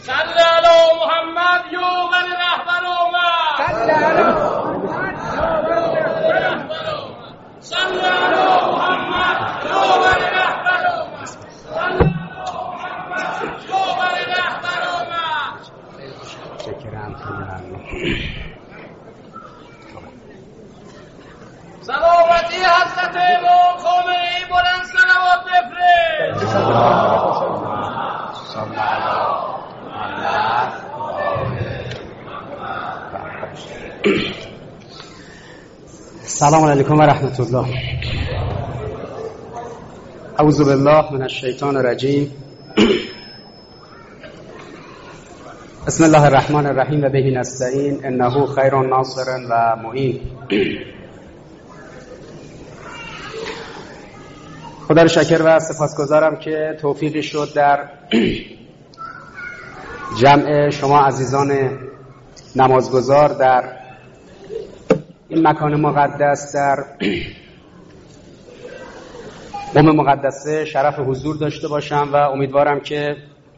صلی علی محمد یوغل رهبر اومد. صلی علی محمد یوغل رهبر اومد. سلامتی حضرت امام خمینی بلند صلوات بفرست. سلام علیکم و رحمت الله. اعوذ بالله من الشیطان الرجیم. بسم الله الرحمن الرحیم و به نستعین انه خیر ناصر و معین. خدا رو شکر و سپاسگزارم که توفیقی شد در جمع شما عزیزان نمازگزار در این مکان مقدس در قم مقدسه شرف حضور داشته باشم و امیدوارم که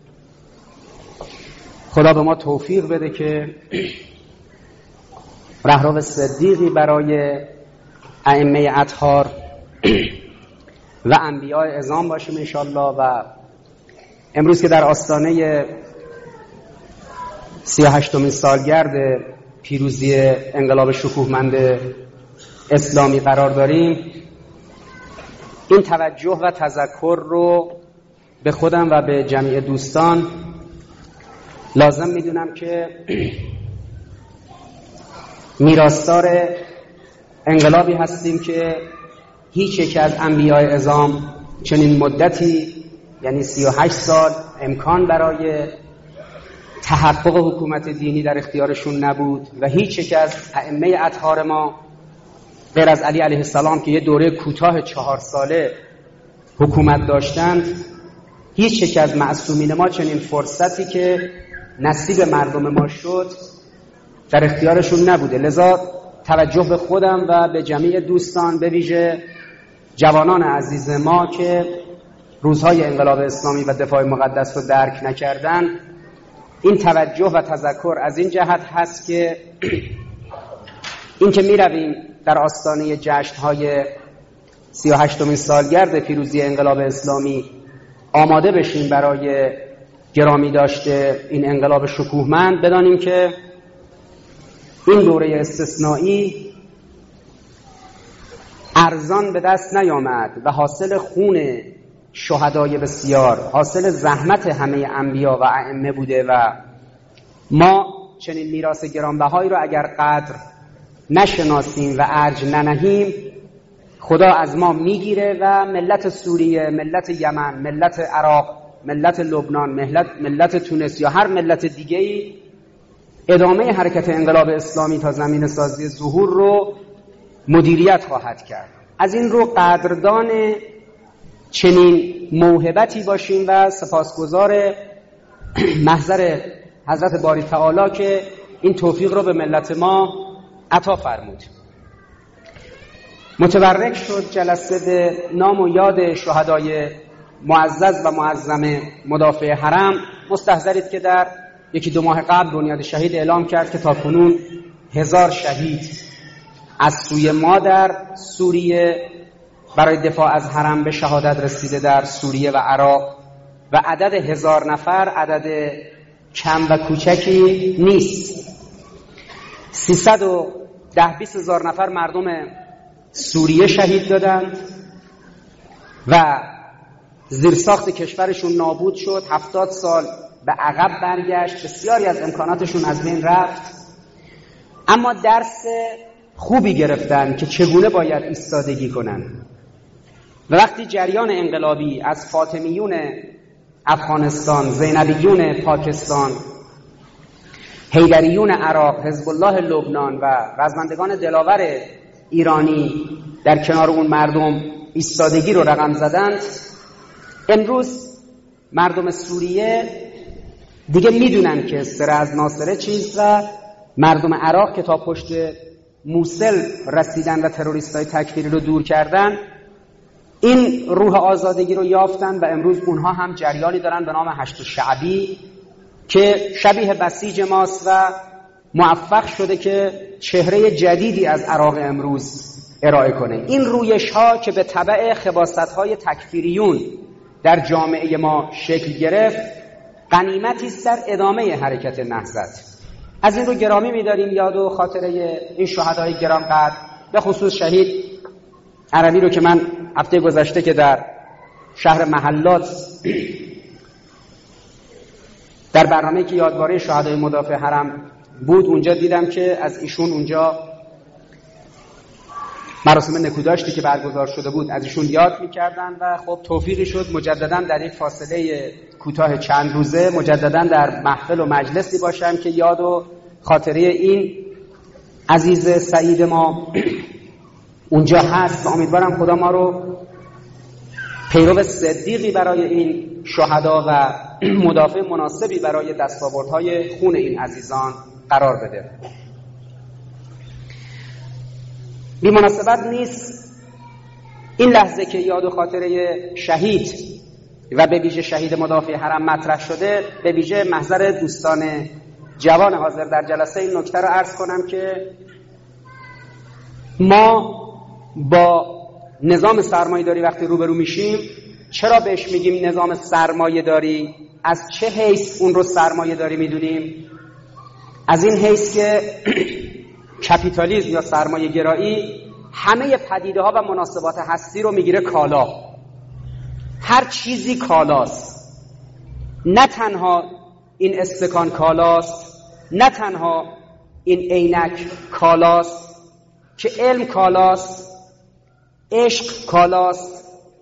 خدا به ما توفیق بده که رهرو صدیقی برای ائمه اطهار و انبیاء اعظام باشیم انشالله. و امروز که در آستانه 38مین سالگرد پیروزی انقلاب شکوهمند اسلامی قرار داریم، این توجه و تذکر رو به خودم و به جمعی دوستان لازم میدونم که میراثدار انقلابی هستیم که هیچ یک از انبیاء اعظام چنین مدتی، یعنی 38 سال، امکان برای تحقق حکومت دینی در اختیارشون نبود و هیچ یک از ائمه اطهار ما غیر از علی علیه السلام که یه دوره کوتاه 4 ساله حکومت داشتند، هیچ یک از معصومین ما چنین فرصتی که نصیب مردم ما شد در اختیارشون نبوده. لذا توجه به خودم و به جمعی دوستان، به ویژه جوانان عزیز ما که روزهای انقلاب اسلامی و دفاع مقدس رو درک نکردن، این توجه و تذکر از این جهت هست که این که می رویم در آستانه جشن‌های 38مین سالگرد پیروزی انقلاب اسلامی آماده بشیم برای گرامی داشته این انقلاب شکوهمند، بدانیم که این دوره استثنایی ارزان به دست نیامد و حاصل خون شهدای بسیار، حاصل زحمت همه انبیا و ائمه بوده و ما چنین میراث گرانبهایی رو اگر قدر نشناسیم و ارج ننهیم، خدا از ما میگیره و ملت سوریه، ملت یمن، ملت عراق، ملت لبنان، ملت تونس یا هر ملت دیگه‌ای ادامه حرکت انقلاب اسلامی تا زمین سازی ظهور رو مدیریت خواهد کرد. از این رو قدردان چنین موهبتی باشیم و سپاسگزار محضر حضرت باری تعالی که این توفیق رو به ملت ما عطا فرمود. متبرک شد جلسه به نام و یاد شهدای معزز و معظم مدافع حرم. مستحضرید که در 1-2 ماه قبل بنیاد شهید اعلام کرد که تاکنون 1000 شهید از سوی ما در سوریه برای دفاع از حرم به شهادت رسیده در سوریه و عراق و عدد 1000 نفر عدد کم و کوچکی نیست. 310-20 هزار نفر مردم سوریه شهید دادند و زیرساخت کشورشون نابود شد، 70 سال به عقب برگشت، بسیاری از امکاناتشون از بین رفت، اما درس خوبی گرفتن که چگونه باید ایستادگی کنند. و وقتی جریان انقلابی از فاطمیون افغانستان، زینبیون پاکستان، حیدریون عراق، حزب الله لبنان و رزمندگان دلاور ایرانی در کنار اون مردم ایستادگی رو رقم زدند، امروز مردم سوریه دیگه میدونن که سره از ناصره چیست و مردم عراق که تا پشت موصل رسیدن و تروریستای تکفیری رو دور کردن، این روح آزادگی رو یافتن و امروز اونها هم جریانی دارن به نام هشت شعبی که شبیه بسیج ماست و موفق شده که چهره جدیدی از عراق امروز ارائه کنه. این رویش ها که به تبع خباثت های تکفیریون در جامعه ما شکل گرفت، غنیمتی است در ادامه حرکت نهضت. از این رو گرامی می‌داریم یاد و خاطره این شهدای گرانقدر، به خصوص شهید عربی رو که من هفته گذشته که در شهر محلات در برنامه‌ای که یادواره شهدای مدافع حرم بود اونجا دیدم که از ایشون اونجا مراسم نکوداشتی که برگزار شده بود از ایشون یاد می‌کردن و خب توفیقی شد مجدداً در یک فاصله کوتاه چند روزه مجدداً در محفل و مجلسی باشم که یاد و خاطره این عزیز سعید ما اونجا هست و امیدوارم خدا ما رو پیرو صدیقی برای این شهدا و مدافع مناسبی برای دستاوردهای خون این عزیزان قرار بده. بی مناسبت نیست این لحظه که یاد و خاطره شهید و به ویژه شهید مدافع حرم مطرح شده، به ویژه محضر دوستان جوان حاضر در جلسه این نکته رو عرض کنم که ما با نظام سرمایه‌داری وقتی روبرو میشیم چرا بهش میگیم نظام سرمایه‌داری؟ از چه حیث اون رو سرمایه‌داری میدونیم؟ از این حیث که کپیتالیسم یا سرمایه گرایی همه پدیده ها و مناسبات هستی رو میگیره کالا. هر چیزی کالاست. نه تنها این استکان کالاست، نه تنها این عینک کالاست، که علم کالاست، عشق کالاست،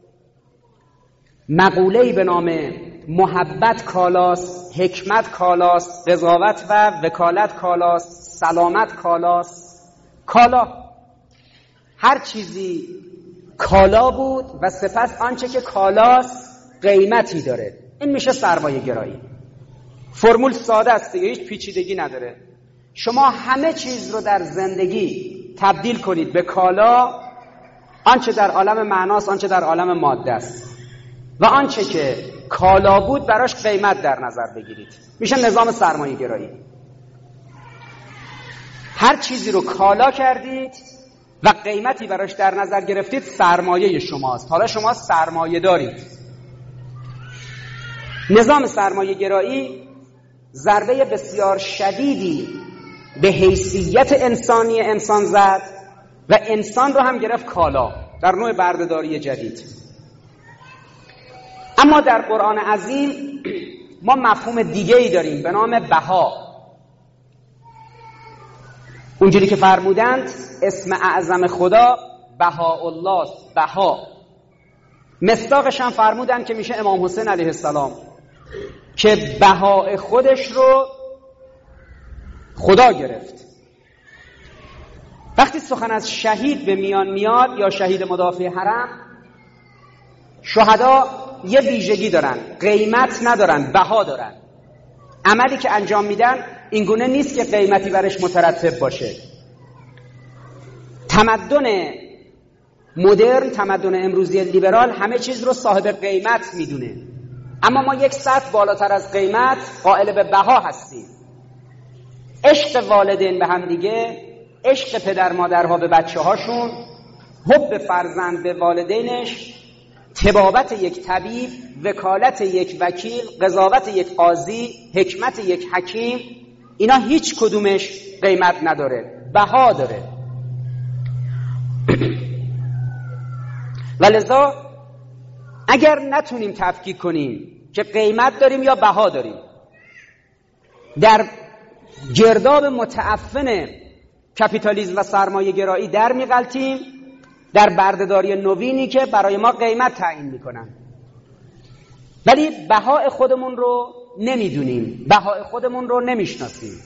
مقوله‌ای به نام محبت کالاست، حکمت کالاست، قضاوت و وکالت کالاست، سلامت کالاست. کالا، هر چیزی کالا بود و سپس آنچه که کالاست قیمتی داره. این میشه سرمایه گرایی. فرمول ساده است دیگه، هیچ پیچیدگی نداره. شما همه چیز رو در زندگی تبدیل کنید به کالا، آنچه در عالم معناست، آنچه در عالم ماده است، و آنچه که کالا بود براش قیمت در نظر بگیرید. میشه نظام سرمایه گرایی. هر چیزی رو کالا کردید و قیمتی براش در نظر گرفتید، سرمایه شماست. حالا شما سرمایه دارید. نظام سرمایه گرایی ضربه بسیار شدیدی به حیثیت انسانی انسان زد و انسان رو هم گرفت کالا در نوع بردهداری جدید. اما در قرآن عظیم ما مفهوم دیگه‌ای داریم به نام بها. اونجوری که فرمودند اسم اعظم خدا بهاءالله، بها. مصداقش هم فرمودند که میشه امام حسین علیه السلام که بهای خودش رو خدا گرفت. وقتی سخن از شهید به میان میاد یا شهید مدافع حرم، شهدا یه ویژگی دارن، قیمت ندارن، بها دارن. عملی که انجام میدن این گونه نیست که قیمتی برش مترتب باشه. تمدن مدرن، تمدن امروزی لیبرال همه چیز رو صاحب قیمت میدونه، اما ما یک سطح بالاتر از قیمت قائل به بها هستیم. عشق والدین به هم دیگه، عشق پدر مادرها به بچه هاشون، حب فرزند به والدینش، طبابت یک طبیب، وکالت یک وکیل، قضاوت یک قاضی، حکمت یک حکیم، اینا هیچ کدومش قیمت نداره، بها داره. ولذا اگر نتونیم تفکیک کنیم که قیمت داریم یا بها داریم، در گرداب متعفن کپیتالیسم و سرمایه گرایی در میغلطیم، در بردهداری نوینی که برای ما قیمت تعیین میکنن، ولی بهای خودمون رو نمیدونیم، بهای خودمون رو نمیشناسیم.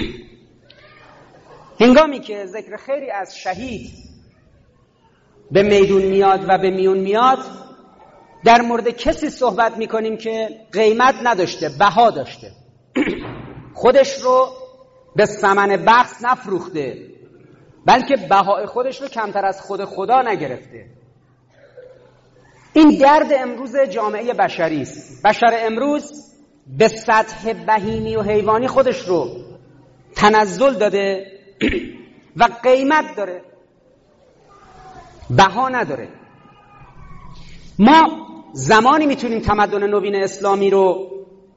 هنگامی که ذکر خیری از شهید به میدون میاد و به میون میاد، در مورد کسی صحبت میکنیم که قیمت نداشته، بها داشته، خودش رو به ثمن بخس نفروخته، بلکه بهای خودش رو کمتر از خود خدا نگرفته. این درد امروز جامعه بشری است. بشر امروز به سطح بهیمی و حیوانی خودش رو تنزل داده و قیمت داره، بها نداره. ما زمانی میتونیم تمدن نوین اسلامی رو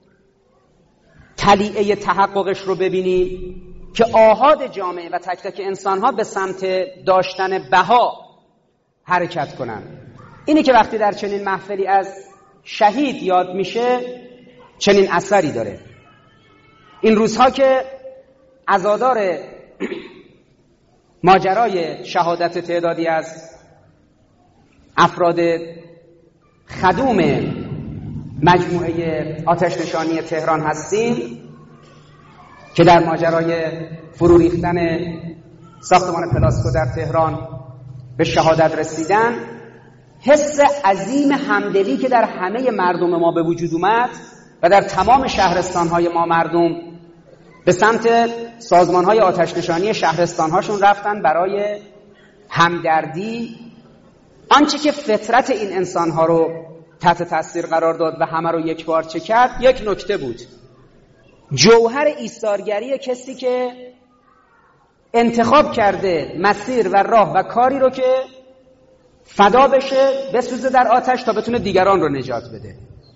طلیعه تحققش رو ببینیم که آحاد جامعه و تک تک انسان‌ها به سمت داشتن بها حرکت کنن. اینی که وقتی در چنین محفلی از شهید یاد میشه چنین اثری داره. این روزها که عزادار ماجرای شهادت تعدادی از افراد خدوم مجموعه آتش نشانی تهران هستیم که در ماجرای فرو ریختن ساختمان پلاسکو در تهران به شهادت رسیدن، حس عظیم همدلی که در همه مردم ما به وجود اومد و در تمام شهرستان‌های ما مردم به سمت سازمان‌های آتش نشانی شهرستان‌هاشون رفتن برای همدردی. آنچه که فطرت این انسان‌ها رو تحت تاثیر قرار داد و همه رو یک بار چه کرد، یک نکته بود: جوهر ایثارگری کسی که انتخاب کرده مسیر و راه و کاری رو که فدا بشه، بسوزه در آتش تا بتونه دیگران رو نجات بده.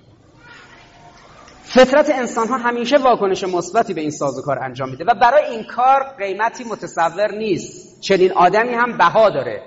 فطرت انسان ها همیشه واکنش مثبتی به این سازوکار انجام میده و برای این کار قیمتی متصور نیست. چنین آدمی هم بها داره.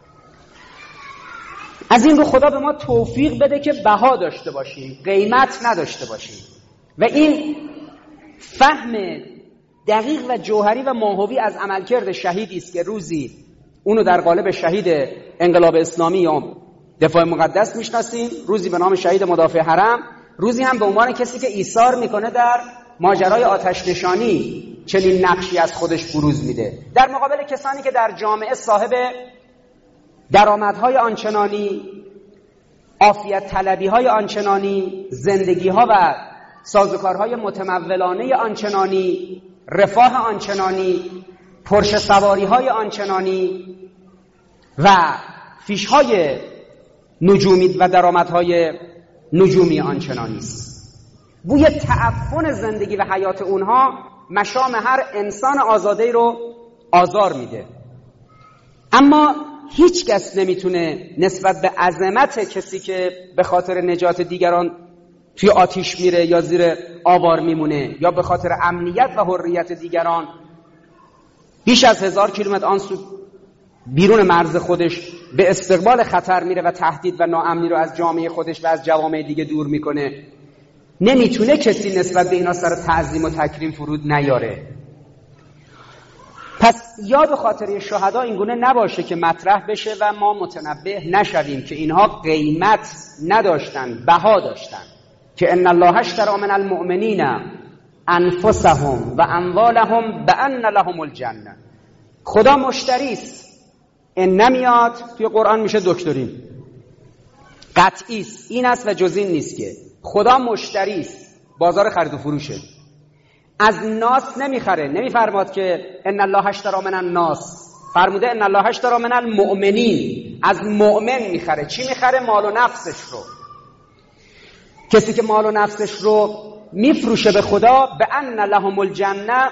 از این رو خدا به ما توفیق بده که بها داشته باشیم، قیمت نداشته باشیم. و این فهم دقیق و جوهری و ماهوی از عملکرد شهیدی است که روزی اونو در قالب شهید انقلاب اسلامی یا دفاع مقدس میشناسیم، روزی به نام شهید مدافع حرم، روزی هم به عنوان کسی که ایثار میکنه در ماجرای آتش نشانی چنین نقشی از خودش بروز میده، در مقابل کسانی که در جامعه صاحب درآمدهای آنچنانی، عافیت طلبی‌های آنچنانی، زندگی‌ها و سازوکارهای متمولانه آنچنانی، رفاه آنچنانی، پرشه سواری‌های آنچنانی و فیش‌های نجومی و درآمدهای نجومی آنچنانی است. بوی تعفن زندگی و حیات اونها مشام هر انسان آزاده‌ای رو آزار میده. اما هیچ کس نمیتونه نسبت به عظمت کسی که به خاطر نجات دیگران توی آتیش میره یا زیر آوار میمونه یا به خاطر امنیت و حریت دیگران بیش از 1000 کیلومتر آن سو بیرون مرز خودش به استقبال خطر میره و تهدید و ناامنی رو از جامعه خودش و از جوامع دیگه دور میکنه، نمیتونه کسی نسبت به اینا سر تعظیم و تکریم فرود نیاره. پس یاد خاطره شهدا اینگونه نباشه که مطرح بشه و ما متنبه نشویم که اینها قیمت نداشتن، بها داشتن. که ان الله اشتری من المؤمنین انفسهم و اموالهم بان لهم الجنه. خدا مشتری است. این نمیاد توی قرآن میشه دکترین، قطعی است، این است و جز این نیست که خدا مشتری است، بازار خرید و فروشه. از ناس نمیخره، نمیفرماد که ان الله اشتری من الناس، فرموده ان الله اشتری من المؤمنین، از مؤمن میخره. چی میخره؟ مال و نفسش رو. کسی که مال و نفسش رو میفروشه به خدا، به ان لهم الجنه،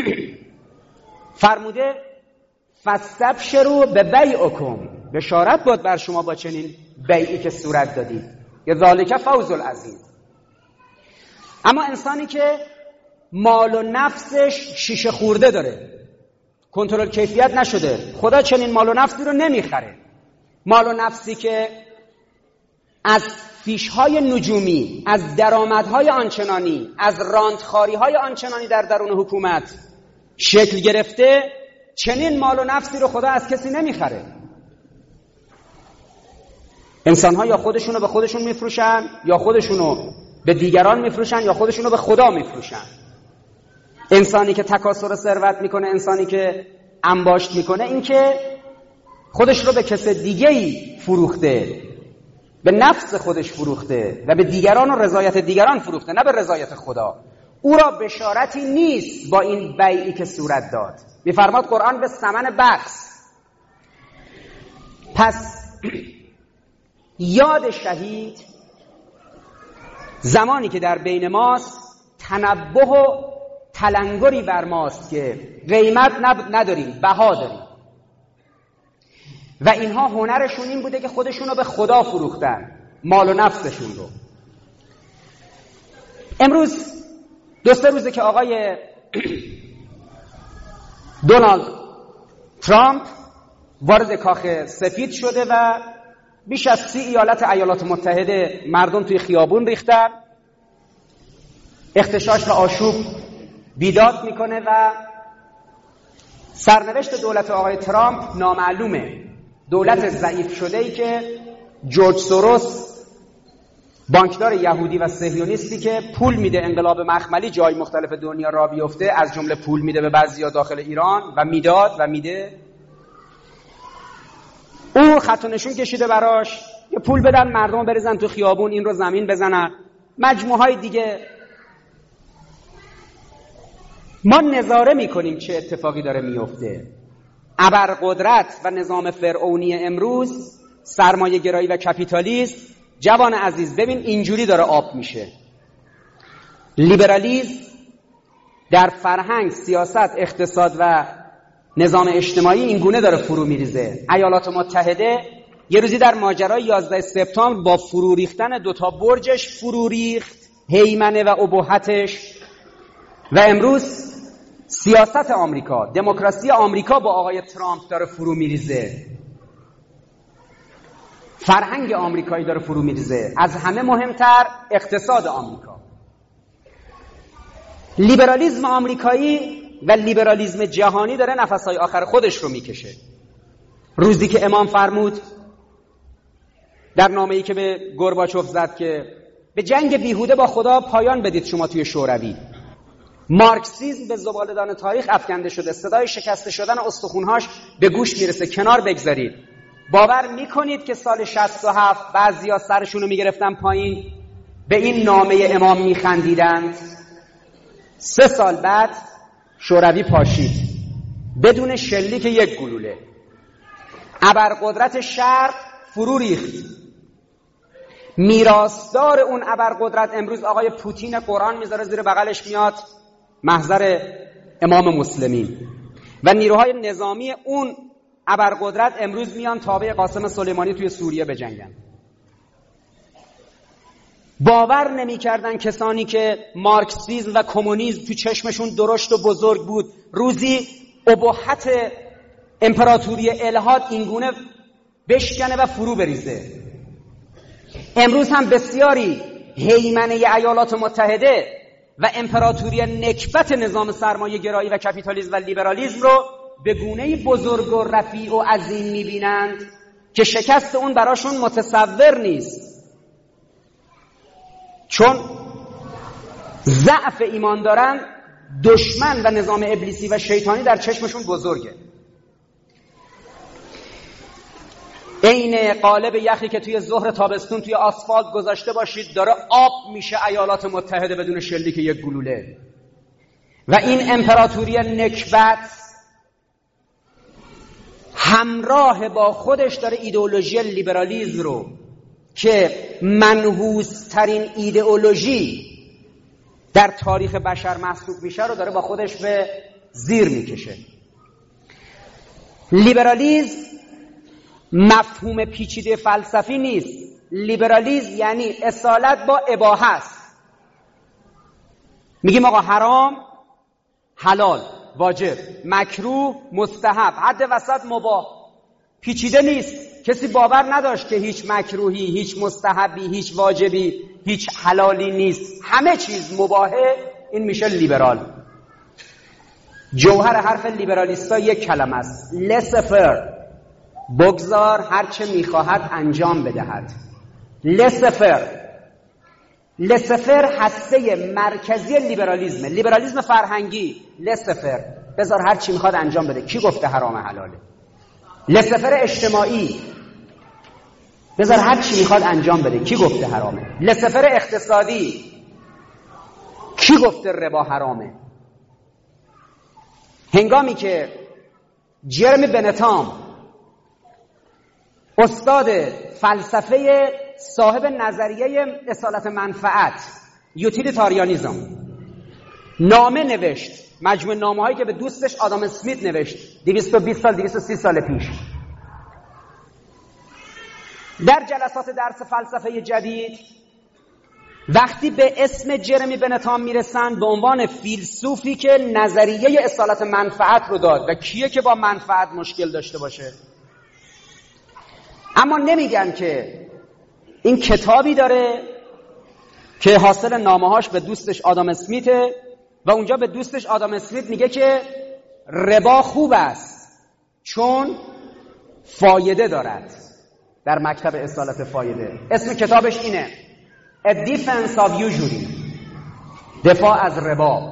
فرموده فاستبشروا ببیعکم، بشارت باد بر شما با چنین بیعی که صورت دادید، یا ذالک فوز العظیم. اما انسانی که مال و نفسش شیشه خورده داره، کنترل کیفیت نشده، خدا چنین مال و نفسی رو نمیخره. مال و نفسی که از فیشهای نجومی، از درآمدهای آنچنانی، از راندخاریهای آنچنانی در درون حکومت شکل گرفته، چنین مال و نفسی رو خدا از کسی نمیخره. انسان‌ها یا خودشونو به خودشون میفروشن، یا خودشونو به دیگران میفروشن، یا خودشونو به خدا میفروشن. انسانی که تکاثر ثروت میکنه، انسانی که انباشت میکنه، این که خودش رو به کس دیگه‌ای فروخته، به نفس خودش فروخته و به دیگران و رضایت دیگران فروخته، نه به رضایت خدا. او را بشارتی نیست با این بیعی که صورت داد. میفرماد قرآن به ثمن بخس. پس یاد شهید زمانی که در بین ماست تنبه و تلنگری بر ماست که قیمت نداریم، بها داریم. و اینها هنرشون این بوده که خودشون رو به خدا فروختن، مال و نفسشون رو. امروز 2-3 روزه که آقای دونالد ترامپ وارد کاخ سفید شده و بیش از 30 ایالات متحده مردم توی خیابون ریختن. اغتشاش و آشوب بیداد میکنه و سرنوشت دولت آقای ترامپ نامعلومه. دولت ضعیف شده ای که جورج سوروس، بانکدار یهودی و صهیونیستی که پول میده انقلاب مخملی جای مختلف دنیا را بیفته، از جمله پول میده به بعضیا داخل ایران و میداد و میده، اون خط و نشون کشیده براش یه پول بدن مردم بریزن تو خیابون، این رو زمین بزنن. مجموعه های دیگه ما نظاره میکنیم چه اتفاقی داره میفته. ابرقدرت و نظام فرعونی امروز، سرمایه گرایی و کپیتالیسم، جوان عزیز ببین اینجوری داره آب میشه. لیبرالیسم در فرهنگ، سیاست، اقتصاد و نظام اجتماعی این گونه داره فرو میریزه. ایالات متحده یه روزی در ماجرای 11 سپتامبر با فرو ریختن 2 برجش فرو ریخت، هیمنه و ابهتش. و امروز سیاست آمریکا، دموکراسی آمریکا با آقای ترامپ داره فرو میریزه. فرهنگ آمریکایی داره فرو میریزه. از همه مهمتر اقتصاد آمریکا. لیبرالیسم آمریکایی و لیبرالیسم جهانی داره نفسهای آخر خودش رو میکشه. روزی که امام فرمود در نامه‌ای که به گورباچوف زد که به جنگ بیهوده با خدا پایان بدید شما توی شوروی، مارکسیسم به زباله‌دان تاریخ افکنده شده، صدای شکسته شدن استخوان‌هاش به گوش میرسه، کنار بگذارید. باور میکنید که سال 67 بعضیا سرشون رو میگرفتن پایین، به این نامه امام میخندیدند؟ 3 سال بعد شوروی پاشید بدون شلیک یک گلوله. ابرقدرت شرق فرو ریخت. میراثدار اون ابرقدرت امروز آقای پوتین قرآن میذاره زیر بغلش میاد محضر امام مسلمین، و نیروهای نظامی اون ابرقدرت امروز میان تابع قاسم سلیمانی توی سوریه بجنگن. باور نمی‌کردن کسانی که مارکسیسم و کمونیسم تو چشمشون درشت و بزرگ بود روزی ابهت امپراتوری الحاد اینگونه بشکنه و فرو بریزه. امروز هم بسیاری هیمنه ایالات متحده و امپراتوری نکبت نظام سرمایه گرایی و کپیتالیسم و لیبرالیسم رو به گونه‌ای بزرگ و رفیع و عظیم می‌بینند که شکست اون براشون متصور نیست، چون ضعف ایمان دارن. دشمن و نظام ابلیسی و شیطانی در چشمشون بزرگه. عین قالب یخی که توی ظهر تابستون توی آسفالت گذاشته باشید داره آب میشه ایالات متحده بدون شلیک یک گلوله. و این امپراتوری نکبت همراه با خودش داره ایدئولوژی لیبرالیسم رو که منحوس ترین ایدئولوژی در تاریخ بشر محسوب میشه رو داره با خودش به زیر میکشه. لیبرالیسم مفهوم پیچیده فلسفی نیست. لیبرالیسم یعنی اصالت با اباحه است. میگیم آقا حرام حلال، واجب، مکروه مستحب، حد وسط مباح. پیچیده نیست. کسی باور نداشت که هیچ مکروهی، هیچ مستحبی، هیچ واجبی، هیچ حلالی نیست، همه چیز مباحه. این میشه لیبرال. جوهر حرف لیبرالیستا یک کلمه است: لسفر، بگذار هرچه میخواهد انجام بدهد. لسفر. لسفر هسته مرکزی لیبرالیسم. لیبرالیسم فرهنگی لسفر، بذار هرچی میخواد انجام بده. کی گفته حرام حلاله؟ لسفر اجتماعی، بذار هرچی میخواد انجام بده. کی گفته حرامه؟ لسفر اقتصادی، کی گفته ربا حرامه؟ هنگامی که جرمی بنتام استاد فلسفه صاحب نظریه اصالت منفعت، یوتیلیتاریانیزم، نامه نوشت، مجموعه نامه هایی که به دوستش آدام اسمیت نوشت 220 سال 230 سال پیش. در جلسات درس فلسفه جدید وقتی به اسم جرمی بنتام میرسن به عنوان فیلسوفی که نظریه اصالت منفعت رو داد و کیه که با منفعت مشکل داشته باشه، اما نمیگن که این کتابی داره که حاصل نامه‌هاش به دوستش آدام اسمیته و اونجا به دوستش آدام اسمیت میگه که ربا خوب است چون فایده دارد. در مکتب اصالت فایده اسم کتابش اینه A Defense of Usury، دفاع از ربا.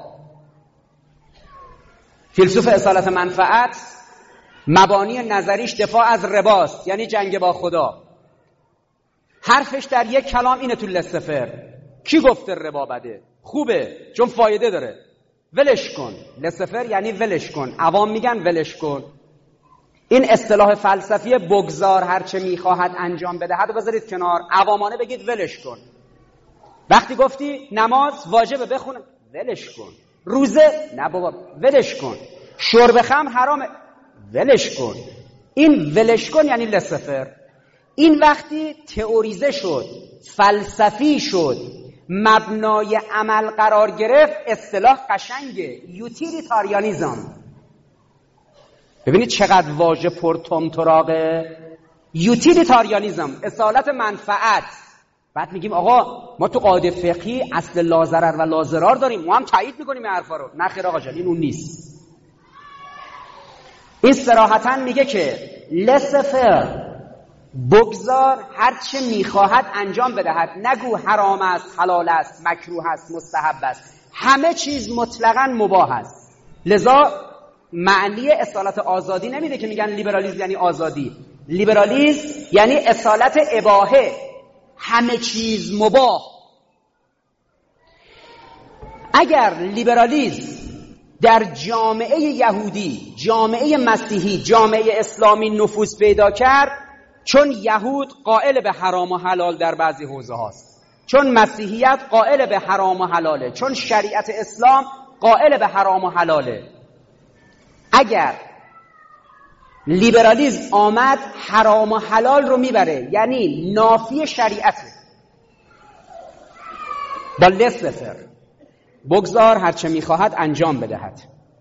فیلسوف اصالت منفعت مبانی نظریش دفاع از رباست، یعنی جنگ با خدا. حرفش در یک کلام اینه تو لسفر: کی گفته ربا بده؟ خوبه چون فایده داره، ولش کن. لسفر یعنی ولش کن، عوام میگن ولش کن. این اصطلاح فلسفی بگذار هرچه میخواهد انجام بدهد و بذارید کنار، عوامانه بگید ولش کن. وقتی گفتی نماز واجبه بخونه، ولش کن. روزه نه بابا ولش کن. شرب خمر حرامه، ولش کن. این ولش کن یعنی لسفر. این وقتی تئوریزه شد، فلسفی شد، مبنای عمل قرار گرفت، اصطلاح قشنگه: یوتیلیتاریانیزم. ببینید چقدر واژه پر تمطراقه. یوتیلیتاریانیزم، اصالت منفعت. بعد میگیم آقا ما تو قاعده فقهی اصل لازرر و لازرار داریم، ما هم تایید میکنیم این حرفا رو. نه خیر آقا جان، این اون نیست. این صراحتاً میگه که لسفر، بگذار هرچه میخواهد انجام بدهد، نگو حرام است، حلال است، مکروه است، مستحب است، همه چیز مطلقاً مباح است. لذا معنی اصالت آزادی نمیده که میگن لیبرالیسم یعنی آزادی. لیبرالیسم یعنی اصالت اباحه، همه چیز مباح. اگر لیبرالیسم در جامعه یهودی، جامعه مسیحی، جامعه اسلامی نفوذ پیدا کرد، چون یهود قائل به حرام و حلال در بعضی حوزه هاست، چون مسیحیت قائل به حرام و حلاله، چون شریعت اسلام قائل به حرام و حلاله. اگر لیبرالیسم آمد حرام و حلال رو میبره، یعنی نافی شریعته. با لسفر بگذار هرچه میخواهد انجام بدهد.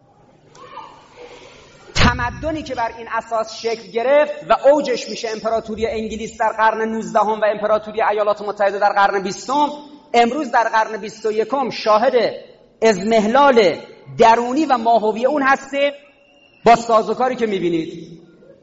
تمدنی که بر این اساس شکل گرفت و اوجش میشه امپراتوری انگلیس در قرن 19 و امپراتوری ایالات متحده در قرن 20، امروز در قرن 21 شاهد اضمحلال درونی و ماهوی اون هسته با سازوکاری که میبینید.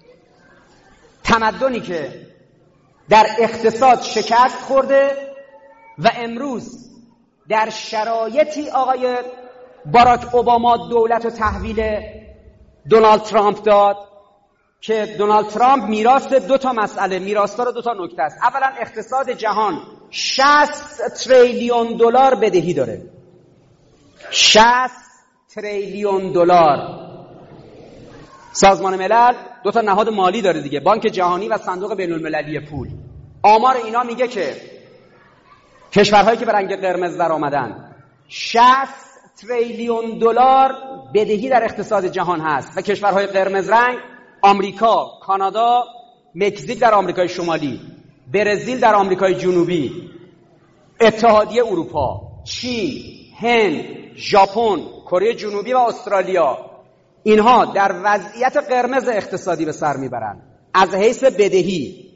تمدنی که در اقتصاد شکست خورده و امروز در شرایطی آقای باراک اوباما دولت و تحویل دونالد ترامپ داد که دونالد ترامپ میراث دو تا مسئله، میراثدار دو تا نکته است. اولا اقتصاد جهان 60 تریلیون دلار بدهی داره. 60 تریلیون دلار. سازمان ملل دو تا نهاد مالی داره دیگه، بانک جهانی و صندوق بین المللی پول. آمار اینا میگه که کشورهایی که به رنگ قرمز در آمدن 60 تریلیون دلار بدهی در اقتصاد جهان هست و کشورهای قرمز رنگ آمریکا، کانادا، مکزیک در آمریکای شمالی، برزیل در آمریکای جنوبی، اتحادیه اروپا، چین، هند، ژاپن، کره جنوبی و استرالیا. اینها در وضعیت قرمز اقتصادی به سر میبرن از حیث بدهی.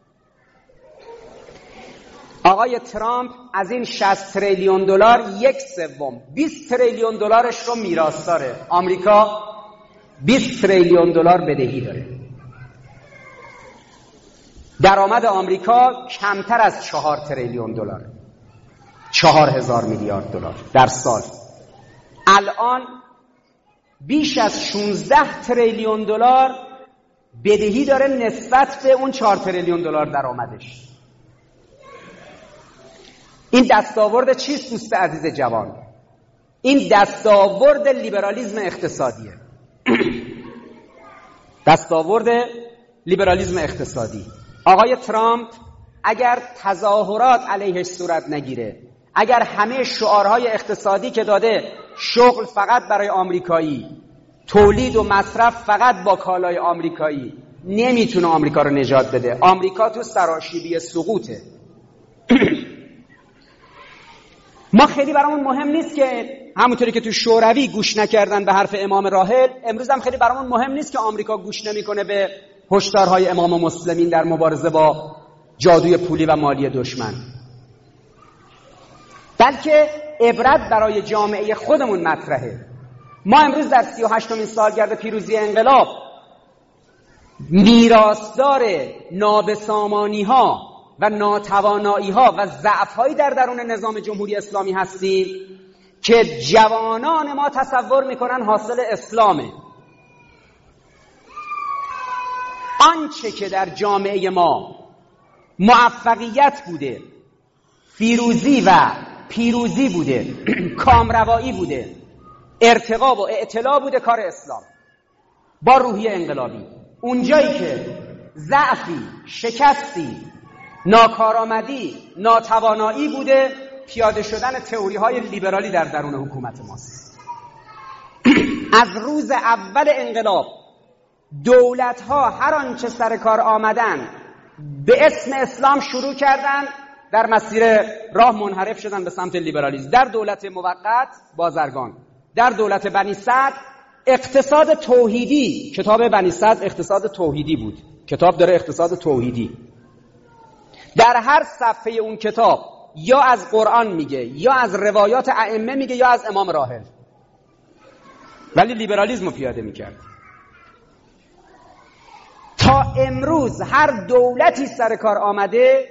آقای ترامپ از این 60 تریلیون دلار 1/3 20 تریلیون دلارش رو میراث داره. آمریکا 20 تریلیون دلار بدهی داره. درآمد آمریکا کمتر از 4 تریلیون دلار، 4000 میلیارد دلار در سال. الان بیش از 16 تریلیون دلار بدهی داره نسبت به اون 4 تریلیون دلار درآمدش. این دستاورد چیست دوست عزیز جوان؟ این دستاورد لیبرالیسم اقتصادیه. دستاورد لیبرالیسم اقتصادی. آقای ترامپ اگر تظاهرات علیهش صورت نگیره، اگر همه شعارهای اقتصادی که داده شغل فقط برای آمریکایی، تولید و مصرف فقط با کالای آمریکایی، نمیتونه آمریکا رو نجات بده. آمریکا تو سراشیبی سقوطه. ما خیلی برامون مهم نیست که همونطوری که تو شوروی گوش نکردن به حرف امام راحل، امروز هم خیلی برامون مهم نیست که آمریکا گوش نمیکنه به هشدارهای امام مسلمین در مبارزه با جادوی پولی و مالی دشمن، بلکه عبرت برای جامعه خودمون مطرحه. ما امروز در 38مین سالگرد پیروزی انقلاب میراثدار نابسامانی‌ها و ناتوانایی‌ها و ضعف‌هایی در درون نظام جمهوری اسلامی هستیم که جوانان ما تصور میکنن حاصل اسلامه. آنچه که در جامعه ما موفقیت بوده، فیروزی و پیروزی بوده، کامروایی بوده، ارتقا و اعتلا بوده، کار اسلام با روحیه انقلابی. اونجایی که ضعفی، شکستی، ناکارآمدی، ناتوانایی بوده، پیاده شدن تئوری‌های لیبرالی در درون حکومت ماست. از روز اول انقلاب دولت‌ها هر آنچه سر کار آمدن به اسم اسلام شروع کردن، در مسیر راه منحرف شدن به سمت لیبرالیسم. در دولت موقت بازرگان، در دولت بنی سعد اقتصاد توحیدی، کتاب بنی سعد اقتصاد توحیدی بود، کتاب داره اقتصاد توحیدی. در هر صفحه اون کتاب یا از قرآن میگه یا از روایات ائمه میگه یا از امام راحل، ولی لیبرالیسم رو پیاده میکرد. تا امروز هر دولتی سر کار آمده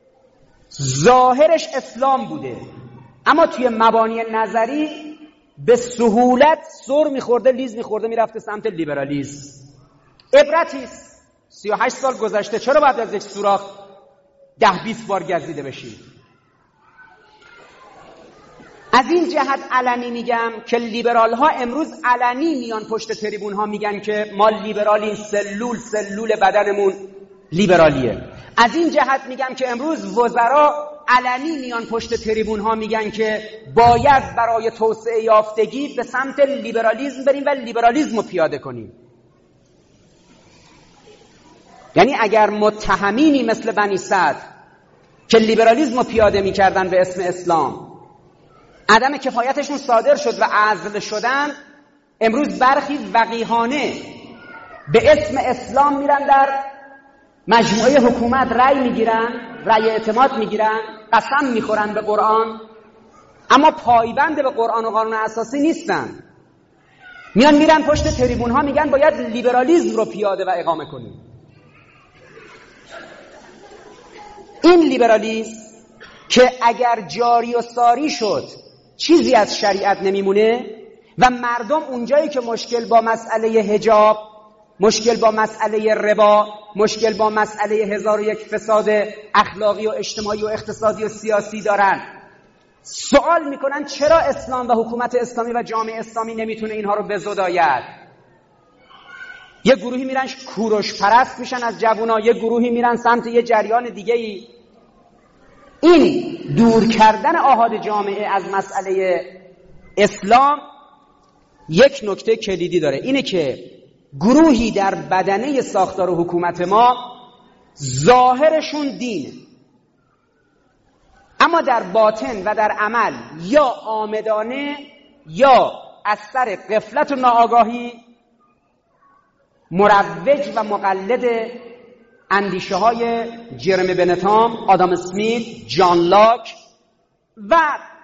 ظاهرش اسلام بوده، اما توی مبانی نظری به سهولت سر میخورده، لیز میخورده، میرفته سمت لیبرالیسم. عبرتیست. 38 سال گذشته، چرا باید از یک سوراخ 10-20 بار گزیده بشیم؟ از این جهت علنی میگم که لیبرال ها امروز علنی میان پشت تریبون ها میگن که ما لیبرالیم، سلول بدنمون لیبرالیه. از این جهت میگم که امروز وزرا علنی میان پشت تریبون ها میگن که باید برای توسعه یافتگی به سمت لیبرالیسم بریم و لیبرالیسم رو پیاده کنیم. یعنی اگر متهمینی مثل بنی سعد که لیبرالیسم رو پیاده میکردن به اسم اسلام عدم کفایتشون صادر شد و عزل شدن، امروز برخی وقیحانه به اسم اسلام میرن در مجموعه حکومت رأی میگیرن، رأی اعتماد میگیرن، قسم میخورن به قرآن، اما پایبند به قرآن و قانون اساسی نیستن. میان میرن پشت تریبون ها میگن باید لیبرالیسم رو پیاده و اقامه کنیم. این لیبرالیسم که اگر جاری و ساری شد چیزی از شریعت نمیمونه و مردم اونجایی که مشکل با مسئله حجاب، مشکل با مسئله ربا، مشکل با مسئله 1001 فساد اخلاقی و اجتماعی و اقتصادی و سیاسی دارن، سوال میکنن چرا اسلام و حکومت اسلامی و جامعه اسلامی نمیتونه اینها رو بزداید. یه گروهی میرن کوروش پرست میشن از جوونا، یه گروهی میرن سمت یه جریان دیگه ای. این دور کردن آحاد جامعه از مسئله اسلام یک نکته کلیدی داره، اینه که گروهی در بدنه ساختار حکومت ما ظاهرشون دینه، اما در باطن و در عمل یا عامدانه یا از سر غفلت و ناآگاهی مروج و مقلد اندیشه های جرمی بنتام، آدام اسمیت، جان لاک و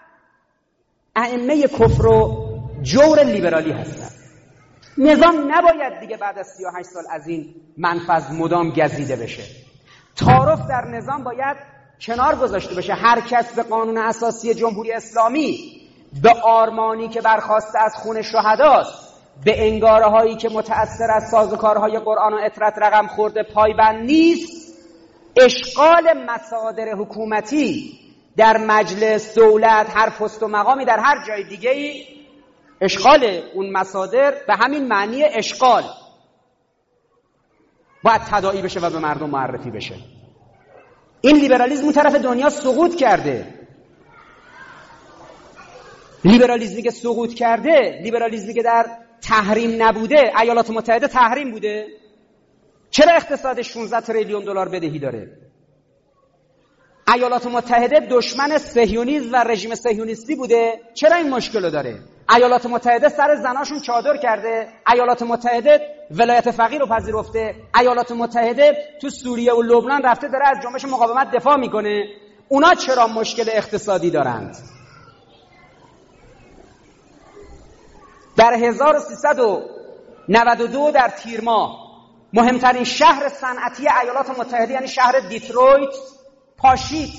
ائمه کفر و جور لیبرالی هستند. نظام نباید دیگه بعد از 38 سال از این منفذ مدام گزیده بشه. تعارف در نظام باید کنار گذاشته بشه. هر کس به قانون اساسی جمهوری اسلامی، به آرمانی که برخواسته از خون شهداست، به انگاره هایی که متأثر از سازوکارهای قرآن و اطرت رقم خورده پایبند نیست، اشغال مصادر حکومتی در مجلس، دولت، هر پست و مقامی در هر جای دیگه‌ای، اشغال اون مصادر به همین معنی اشغال باید تداعی بشه و به مردم معرفی بشه. این لیبرالیسم اون طرف دنیا سقوط کرده. لیبرالیسمی که سقوط کرده، لیبرالیسمی که در تحریم نبوده، ایالات متحده تحریم بوده، چرا اقتصاد 16 تریلیون دلار بدهی داره؟ ایالات متحده دشمن صهیونیسم و رژیم صهیونیستی بوده، چرا این مشکل رو داره؟ ایالات متحده سر زناشون چادر کرده، ایالات متحده ولایت فقیه رو پذیرفته، ایالات متحده تو سوریه و لبنان رفته داره از جنبش مقاومت دفاع میکنه. اونا چرا مشکل اقتصادی دارند؟ در 1392 در تیر ماه مهمترین شهر صنعتی ایالات متحده یعنی شهر دیترویت پاشید،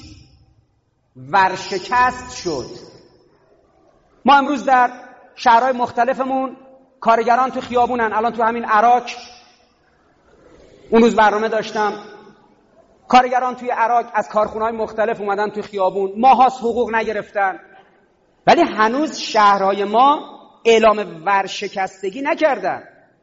ورشکست شد. ما امروز در شهرهای مختلفمون کارگران تو خیابونن. الان تو همین عراق اون روز برنامه داشتم، کارگران توی عراق از کارخونه‌های مختلف اومدن تو خیابون، ماهاست حقوق نگرفتن، ولی هنوز شهرهای ما اعلام ورشکستگی نکردن.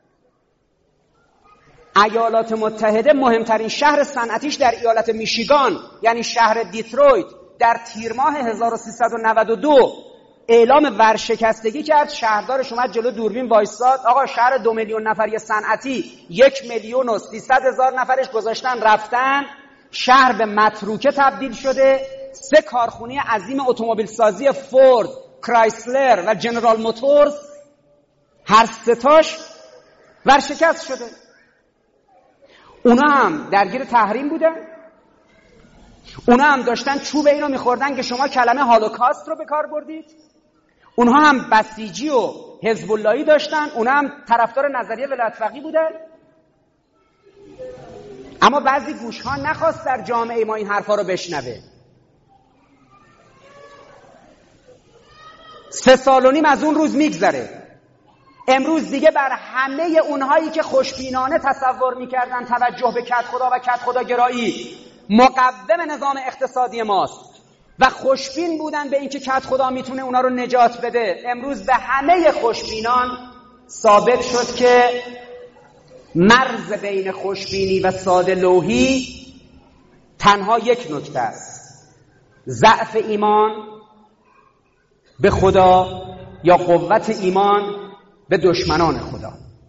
ایالات متحده مهمترین شهر صنعتیش در ایالت میشیگان یعنی شهر دیترویت در تیر ماه 1392 اعلام ورشکستگی کرد. شهردارش اومد جلو دوربین وایساد، آقا شهر 2 میلیون نفری صنعتی 1,300,000 نفرش گذاشتن رفتن، شهر به متروکه تبدیل شده. 3 کارخونه عظیم اتومبیل سازی فورد، کرایسلر و جنرال موتورز هر 3 تاش ورشکست شده. اونا هم درگیر تحریم بودن، اونا هم داشتن چوب اینو میخوردن که شما کلمه هولوکاست رو به کار بردید. اونها هم بسیجی و حزب اللهی داشتن، اونا هم طرفدار نظریه ولایت فقیه بودن. اما بعضی گوش‌ها نخواست در جامعه ما این حرفا رو بشنوه. 3 سال و نیم از اون روز میگذره. امروز دیگه بر همه اونهایی که خوشبینانه تصور میکردن توجه به کدخدا و کدخداگرایی مقوم نظام اقتصادی ماست و خوشبین بودن به اینکه کدخدا میتونه اونا رو نجات بده، امروز به همه خوشبینان ثابت شد که مرز بین خوشبینی و ساده لوحی تنها یک نکته است: ضعف ایمان به خدا یا قوت ایمان به دشمنان خدا.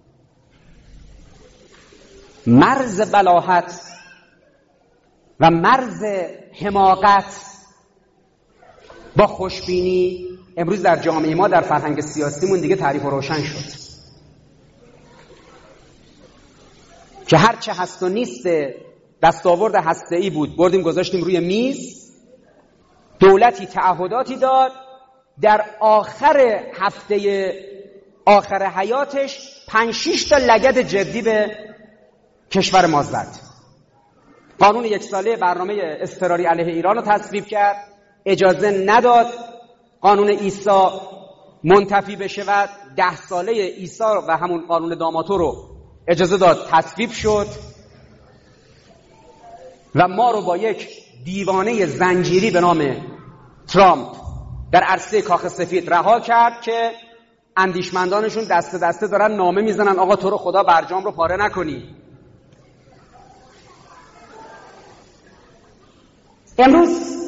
مرز بلاهت و مرز حماقت با خوشبینی امروز در جامعه ما در فرهنگ سیاسیمون دیگه تعریف و روشن شد که هرچه هست و نیست دستاورد هسته‌ای بود بردیم گذاشتیم روی میز. دولتی تعهداتی داد، در آخر هفته آخر حیاتش 5-6 تا لگد جدی به کشور ما زد. قانون 1 ساله برنامه اضطراری علیه ایران رو تصویب کرد، اجازه نداد قانون عیسی منتفی بشه و 10 ساله عیسی و همون قانون داماتو رو اجازه داد تصویب شد و ما رو با یک دیوانه زنجیری به نام ترامپ در عرصه کاخ سفید رها کرد که اندیشمندانشون دسته دسته دارن نامه میزنن آقا تو رو خدا برجام رو پاره نکنی. امروز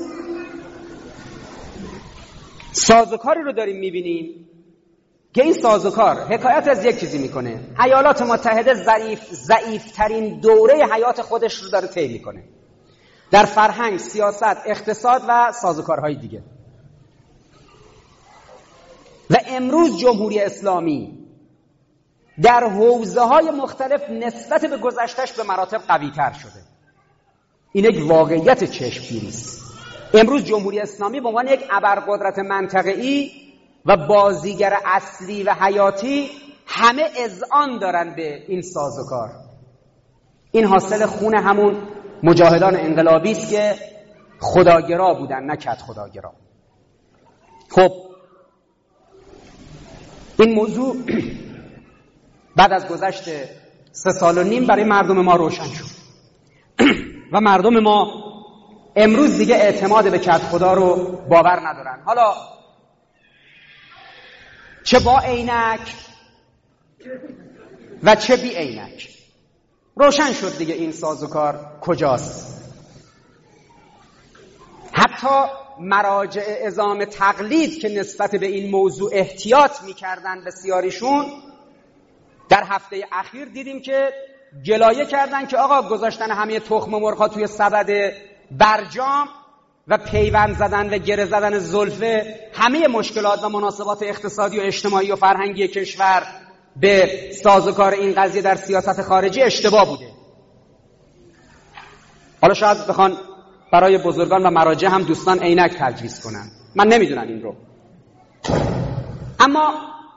سازوکاری رو داریم میبینیم که این سازوکار حکایت از یک چیزی میکنه: ایالات متحده ضعیفترین دوره حیات خودش رو داره طی میکنه در فرهنگ، سیاست، اقتصاد و سازوکارهای دیگه. و امروز جمهوری اسلامی در حوزه‌های مختلف نسبت به گذشته‌اش به مراتب قوی‌تر شده. این یک واقعیت چشمگیری است. امروز جمهوری اسلامی به عنوان یک ابرقدرت منطقه‌ای و بازیگر اصلی و حیاتی همه اذعان دارن به این سازوکار. این حاصل خون همون مجاهدان انقلابی است که خداگرا بودن، نه کد خداگرا. خب این موضوع بعد از گذشت 3 سال و نیم برای مردم ما روشن شد و مردم ما امروز دیگه اعتماد به کد خدا رو باور ندارن. حالا چه با عینک و چه بی عینک روشن شد دیگه این سازوکار کجاست. حتی مراجع عظام تقلید که نسبت به این موضوع احتیاط میکردن بسیاریشون، در هفته اخیر دیدیم که گلایه کردن که آقا گذاشتن همه تخم مرغ‌ها توی سبد برجام و پیوند زدن و گره زدن زلفه همه مشکلات و مناسبات اقتصادی و اجتماعی و فرهنگی کشور به سازوکار این قضیه در سیاست خارجی اشتباه بوده. حالا شاید بخوان برای بزرگان و مراجع هم دوستان عینک تجویز کنن، من نمیدونم این رو. اما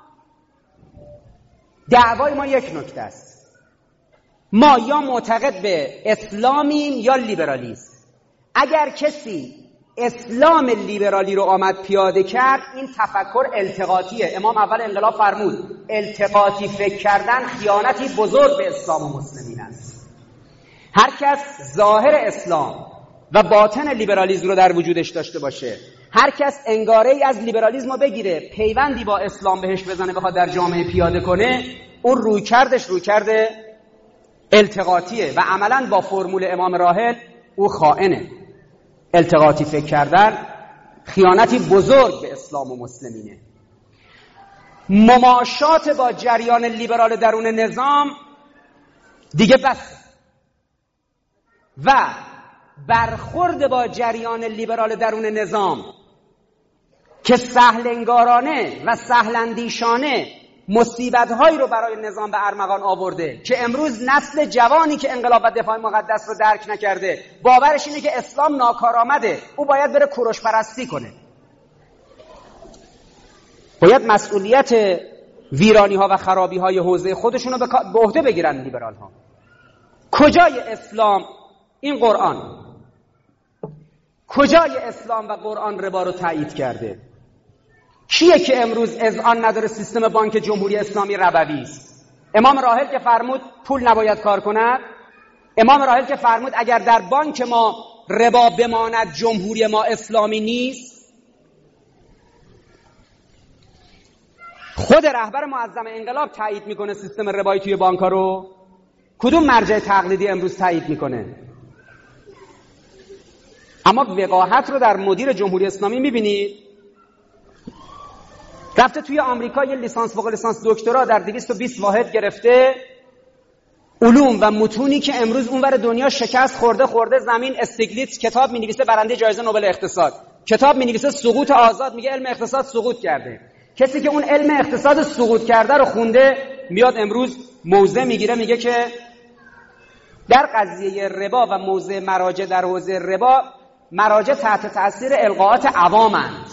دعوای ما یک نکته است، ما یا معتقد به اسلامیم یا لیبرالیسم. اگر کسی اسلام لیبرالی رو آمد پیاده کرد، این تفکر التقاطیه. امام اول انقلاب فرمود التقاطی فکر کردن خیانتی بزرگ به اسلام و مسلمین است. هر کس ظاهر اسلام و باطن لیبرالیسم رو در وجودش داشته باشه، هر کس انگاره ای از لیبرالیسم رو بگیره پیوندی با اسلام بهش بزنه بخواد در جامعه پیاده کنه، اون رویکرد التقاطیه و عملاً با فرمول امام راحل او خائنه. التقاطی فکر کردن خیانتی بزرگ به اسلام و مسلمینه. مماشات با جریان لیبرال درون نظام دیگه بس و برخورد با جریان لیبرال درون نظام که سهلنگارانه و سهلندیشانه مصیبت‌هایی رو برای نظام به ارمغان آورده که امروز نسل جوانی که انقلاب و دفاع مقدس رو درک نکرده باورش اینه که اسلام ناکارآمده، او باید بره کوروش پرستی کنه، باید مسئولیت ویرانی‌ها و خرابی‌های حوزه خودشون رو به عهده بگیرن لیبرال‌ها. کجای اسلام این قرآن؟ کجای اسلام و قرآن ربا رو تایید کرده؟ کیه که امروز اذعان نداره سیستم بانک جمهوری اسلامی ربوی است؟ امام راحل که فرمود پول نباید کار کند، امام راحل که فرمود اگر در بانک ما ربا بماند جمهوری ما اسلامی نیست. خود رهبر معظم انقلاب تایید میکنه سیستم ربایی توی بانک‌ها رو. کدوم مرجع تقلیدی امروز تایید میکنه؟ اما وقاحت رو در مدیر جمهوری اسلامی میبینید. رفته توی آمریکا یه لیسانس فوق لیسانس دکترا در 220 واحد گرفته، علوم و متونی که امروز اونور دنیا شکست خورده زمین. استیگلیتز کتاب می‌نویسه برنده جایزه نوبل اقتصاد، کتاب می‌نویسه سقوط آزاد، میگه علم اقتصاد سقوط کرده. کسی که اون علم اقتصاد سقوط کرده رو خونده میاد امروز موضع میگیره، میگه که در قضیه ربا و موضع مراجع در حوزه ربا، مراجع تحت تاثیر القاءات عوامند.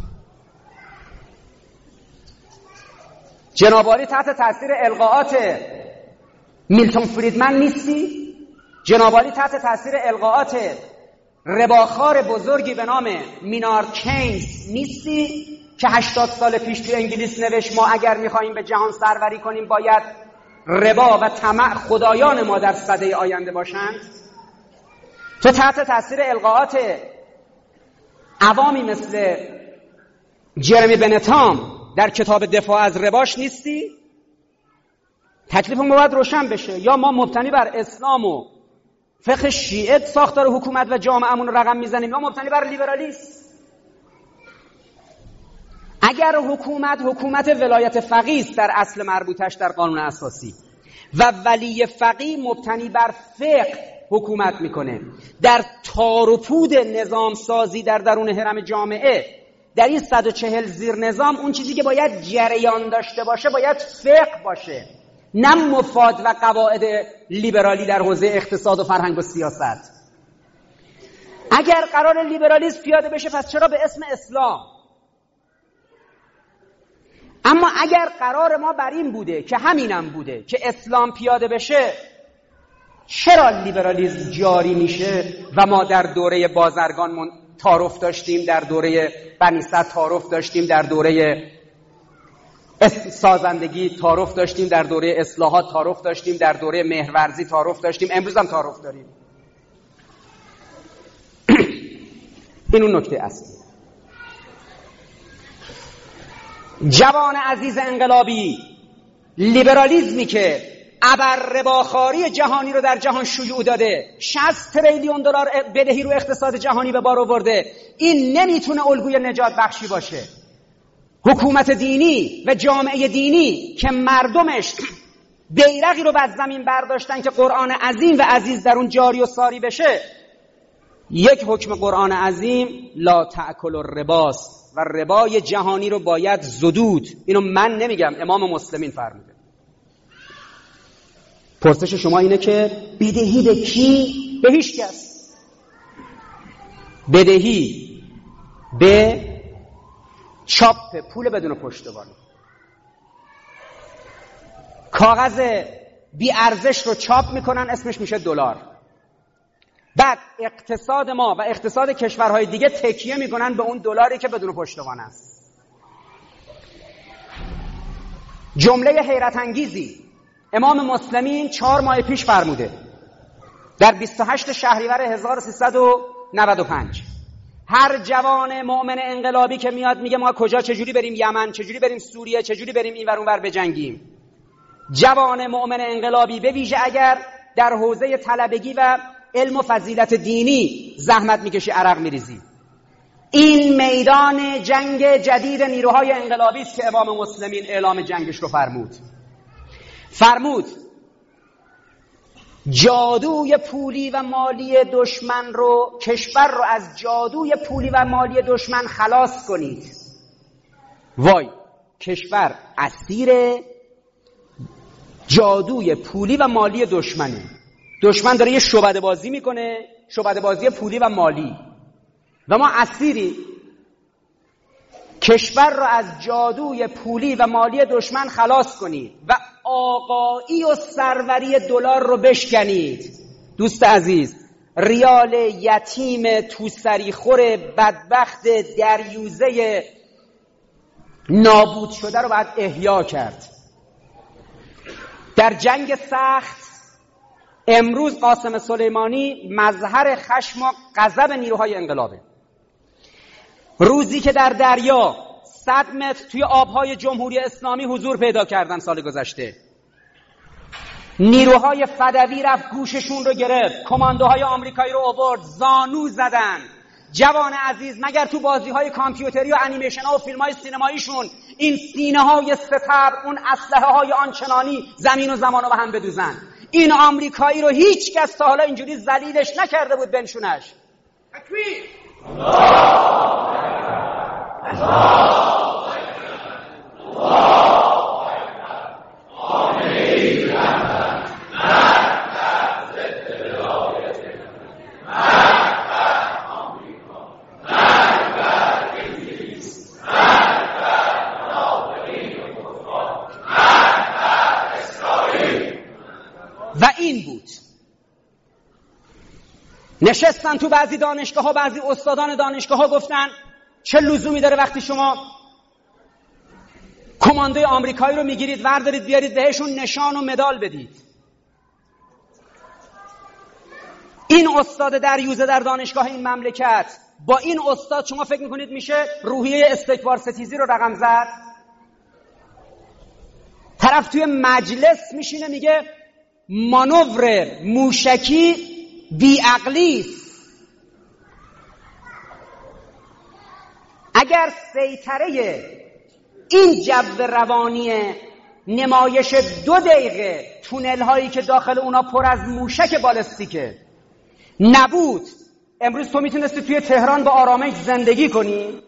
جنابعالی تحت تاثیر القاءات میلتون فریدمن نیستی؟ جنابعالی تحت تاثیر القاءات رباخوار بزرگی به نام مینارد کینز نیستی که 80 سال پیش تو انگلیس نوشت ما اگر میخواییم به جهان سروری کنیم باید ربا و طمع خدایان ما در سده آینده باشند؟ تو تحت تاثیر القاءات عوامی مثل جرمی بنتام در کتاب دفاع از رباش نیستی؟ تکلیفمون باید روشن بشه. یا ما مبتنی بر اسلام و فقه شیعه ساختار حکومت و جامعه‌مون رو رقم میزنیم، یا مبتنی بر لیبرالیسم. اگر حکومت ولایت فقیه است در اصل مربوطش در قانون اساسی و ولی فقیه مبتنی بر فقه حکومت میکنه، در تار و پود نظام سازی در درون حرم جامعه، در این 140 زیر نظام اون چیزی که باید جریان داشته باشه باید فقه باشه، نه مفاد و قواعد لیبرالی در حوزه اقتصاد و فرهنگ و سیاست. اگر قرار لیبرالیسم پیاده بشه پس چرا به اسم اسلام؟ اما اگر قرار ما بر این بوده که همینم بوده که اسلام پیاده بشه، چرا لیبرالیسم جاری میشه و ما در دوره بازرگان تعارف داشتیم، در دوره بنی صدر تعارف داشتیم، در دوره سازندگی تعارف داشتیم، در دوره اصلاحات تعارف داشتیم، در دوره مهرورزی تعارف داشتیم، امروز هم تعارف داریم. این اون نکته اصلی. جوان عزیز انقلابی، لیبرالیزمی که ابررباخواری جهانی رو در جهان شیوع داده، 60 تریلیون دلار بدهی رو اقتصاد جهانی به بار آورده. این نمیتونه الگوی نجات بخشی باشه. حکومت دینی و جامعه دینی که مردمش بیرقی رو بر زمین برداشتن که قرآن عظیم و عزیز در اون جاری و ساری بشه، یک حکم قرآن عظیم لا تأکل الرباست و ربای جهانی رو باید زدود. اینو من نمیگم، امام مسلمین فرموده. پرسش شما اینه که بدهی به کی؟ به هیچ کس. بدهی به چاپ پول بدون پشتوانه، کاغذ بی ارزش رو چاپ میکنن، اسمش میشه دلار. بعد اقتصاد ما و اقتصاد کشورهای دیگه تکیه میکنن به اون دلاری که بدون پشتوانه است. جمله حیرت انگیزی امام مسلمین 4 ماه پیش فرموده در 28 شهریور 1395. هر جوان مؤمن انقلابی که میاد میگه ما کجا، چجوری بریم یمن، چجوری بریم سوریه، چجوری بریم اینور اونور بجنگیم، جوان مؤمن انقلابی به ویژه اگر در حوزه طلبگی و علم و فضیلت دینی زحمت میکشی، عرق میریزی، این میدان جنگ جدید نیروهای انقلابی است که امام مسلمین اعلام جنگش رو فرمود جادوی پولی و مالی دشمن رو، کشور رو از جادوی پولی و مالی دشمن خلاص کنید. وای، کشور اسیر جادوی پولی و مالی دشمنه. دشمن داره یه شعبده بازی میکنه، شعبده بازی پولی و مالی، و ما اسیری. کشور رو از جادوی پولی و مالی دشمن خلاص کنید و آقایی و سروری دلار رو بشکنید. دوست عزیز، ریال یتیم توسریخور بدبخت دریوزه نابود شده رو باید احیا کرد. در جنگ سخت امروز قاسم سلیمانی مظهر خشم و غضب نیروهای انقلابه. روزی که در دریا 100 متر توی آبهای جمهوری اسلامی حضور پیدا کردن سال گذشته، نیروهای فدوی رفت گوششون رو گرفت، کماندوهای آمریکایی رو آورد، زانو زدن. جوان عزیز، مگر تو بازی‌های کامپیوتری و انیمیشن‌ها و فیلم‌های سینماییشون این سینه‌های ستبر، اون اسلحه‌های آنچنانی زمین و زمان رو به هم بدوزن؟ این آمریکایی رو هیچ کس تا حالا اینجوری ذلیلش نکرده بود بنشونش. تکبیر! و این بود. نشستن تو بعضی دانشگاه ها، بعضی استادان دانشگاه ها گفتن چه لزومی داره وقتی شما کماندوی آمریکایی رو میگیرید وردارید بیارید بهشون نشان و مدال بدید. این استاد دریوزه در دانشگاه این مملکت با این استاد شما فکر میکنید میشه روحیه استکبار ستیزی رو رقم زد؟ طرف توی مجلس میشینه میگه مانور موشکی بیعقلی است. اگر سیطره این جو روانی نمایش 2 دقیقه تونل هایی که داخل اونا پر از موشک بالستیکه نبود، امروز تو میتونستی توی تهران با آرامش زندگی کنی؟